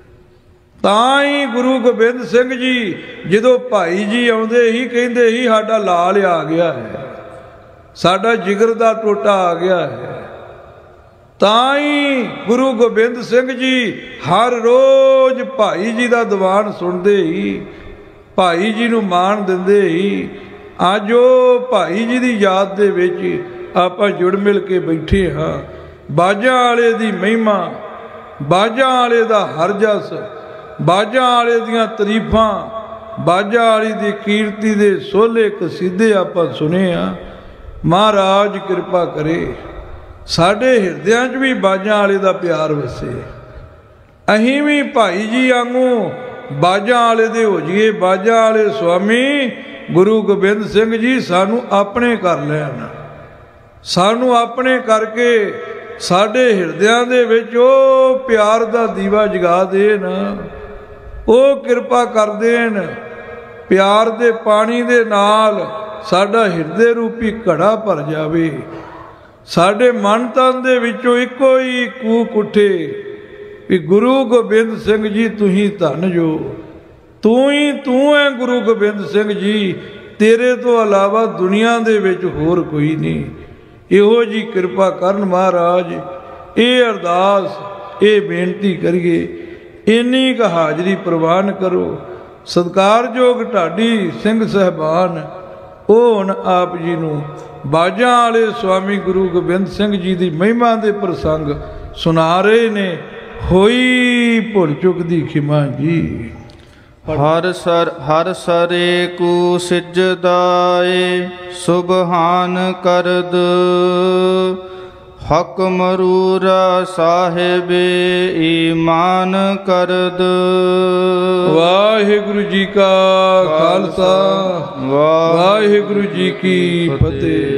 ਤਾਂ ਹੀ ਗੁਰੂ ਗੋਬਿੰਦ ਸਿੰਘ ਜੀ ਜਦੋਂ ਭਾਈ ਜੀ ਆਉਂਦੇ ਹੀ ਕਹਿੰਦੇ ਹੀ ਸਾਡਾ ਲਾਲ ਆ ਗਿਆ ਹੈ, ਸਾਡਾ ਜਿਗਰ ਦਾ ਟੋਟਾ ਆ ਗਿਆ ਹੈ। ਤਾਂ ਹੀ ਗੁਰੂ ਗੋਬਿੰਦ ਸਿੰਘ ਜੀ ਹਰ ਰੋਜ਼ ਭਾਈ ਜੀ ਦਾ ਦੀਵਾਨ ਸੁਣਦੇ ਹੀ, ਭਾਈ ਜੀ ਨੂੰ ਮਾਣ ਦਿੰਦੇ ਹੀ। ਅੱਜ ਉਹ ਭਾਈ ਜੀ ਦੀ ਯਾਦ ਦੇ ਵਿੱਚ ਆਪਾਂ ਜੁੜ ਮਿਲ ਕੇ ਬੈਠੇ ਹਾਂ। ਬਾਜਾਂ ਵਾਲੇ ਦੀ ਮਹਿਮਾ, ਬਾਜਾਂ ਵਾਲੇ ਦਾ ਹਰ ਜਸ, ਬਾਜਾਂ ਵਾਲੇ ਦੀਆਂ ਤਾਰੀਫਾਂ, ਬਾਜਾਂ ਵਾਲੀ ਦੀ ਕੀਰਤੀ ਦੇ ਸੋਹਲੇ ਕਸੀਦੇ ਆਪਾਂ ਸੁਣੇ ਆ। ਮਹਾਰਾਜ ਕਿਰਪਾ ਕਰੇ ਸਾਡੇ ਹਿਰਦਿਆਂ 'ਚ ਵੀ ਬਾਜਾਂ ਵਾਲੇ ਦਾ ਪਿਆਰ ਵਸੇ। ਅਸੀਂ ਵੀ ਭਾਈ ਜੀ ਵਾਂਗੂ ਬਾਜਾਂ ਵਾਲੇ ਦੇ ਹੋ ਜਾਈਏ। ਬਾਜਾਂ ਵਾਲੇ ਸੁਆਮੀ ਗੁਰੂ ਗੋਬਿੰਦ ਸਿੰਘ ਜੀ ਸਾਨੂੰ ਆਪਣੇ ਕਰ ਲੈਣ, ਸਾਨੂੰ ਆਪਣੇ ਕਰਕੇ ਸਾਡੇ ਹਿਰਦਿਆਂ ਦੇ ਵਿੱਚ ਉਹ ਪਿਆਰ ਦਾ ਦੀਵਾ ਜਗਾ ਦੇਣ, ਉਹ ਕਿਰਪਾ ਕਰ ਦੇਣ। ਪਿਆਰ ਦੇ ਪਾਣੀ ਦੇ ਨਾਲ ਸਾਡਾ ਹਿਰਦੇ ਰੂਪੀ ਘੜਾ ਭਰ ਜਾਵੇ। ਸਾਡੇ ਮਨ ਤਨ ਦੇ ਵਿੱਚੋਂ ਇੱਕੋ ਹੀ ਕੂਕ ਉੱਠੇ ਵੀ ਗੁਰੂ ਗੋਬਿੰਦ ਸਿੰਘ ਜੀ ਤੁਸੀਂ ਧੰਨ ਜੋ, ਤੂੰ ਹੀ ਤੂੰ ਹੈ ਗੁਰੂ ਗੋਬਿੰਦ ਸਿੰਘ ਜੀ, ਤੇਰੇ ਤੋਂ ਇਲਾਵਾ ਦੁਨੀਆ ਦੇ ਵਿੱਚ ਹੋਰ ਕੋਈ ਨਹੀਂ। ਇਹੋ ਜੀ ਕਿਰਪਾ ਕਰਨ ਮਹਾਰਾਜ। ਇਹ ਅਰਦਾਸ, ਇਹ ਬੇਨਤੀ ਕਰੀਏ। ਇੰਨੀ ਕੁ ਹਾਜ਼ਰੀ ਪ੍ਰਵਾਨ ਕਰੋ। ਸਤਿਕਾਰਯੋਗ ਢਾਡੀ ਸਿੰਘ ਸਾਹਿਬਾਨ ਉਹ ਹੁਣ ਆਪ ਜੀ ਨੂੰ ਬਾਜਾਂ ਵਾਲੇ ਸੁਆਮੀ ਗੁਰੂ ਗੋਬਿੰਦ ਸਿੰਘ ਜੀ ਦੀ ਮਹਿਮਾ ਦੇ ਪ੍ਰਸੰਗ ਸੁਣਾ ਰਹੇ ਨੇ। ਹੋਈ ਭੁੱਲ ਚੁੱਕ ਦੀ ਖਿਮਾ ਜੀ। ਹਰ ਸਰੇ ਕੂ ਸਿਜਦਾਏ ਸੁਬਹਾਨ ਕਰਦ, ਹਕ ਮਰੂਰਾ ਸਾਹਿਬੇ ਈਮਾਨ ਕਰਦ। ਵਾਹਿਗੁਰੂ ਜੀ ਕਾ ਖਾਲਸਾ, ਵਾਹਿਗੁਰੂ ਜੀ ਕੀ ਫਤਿਹ।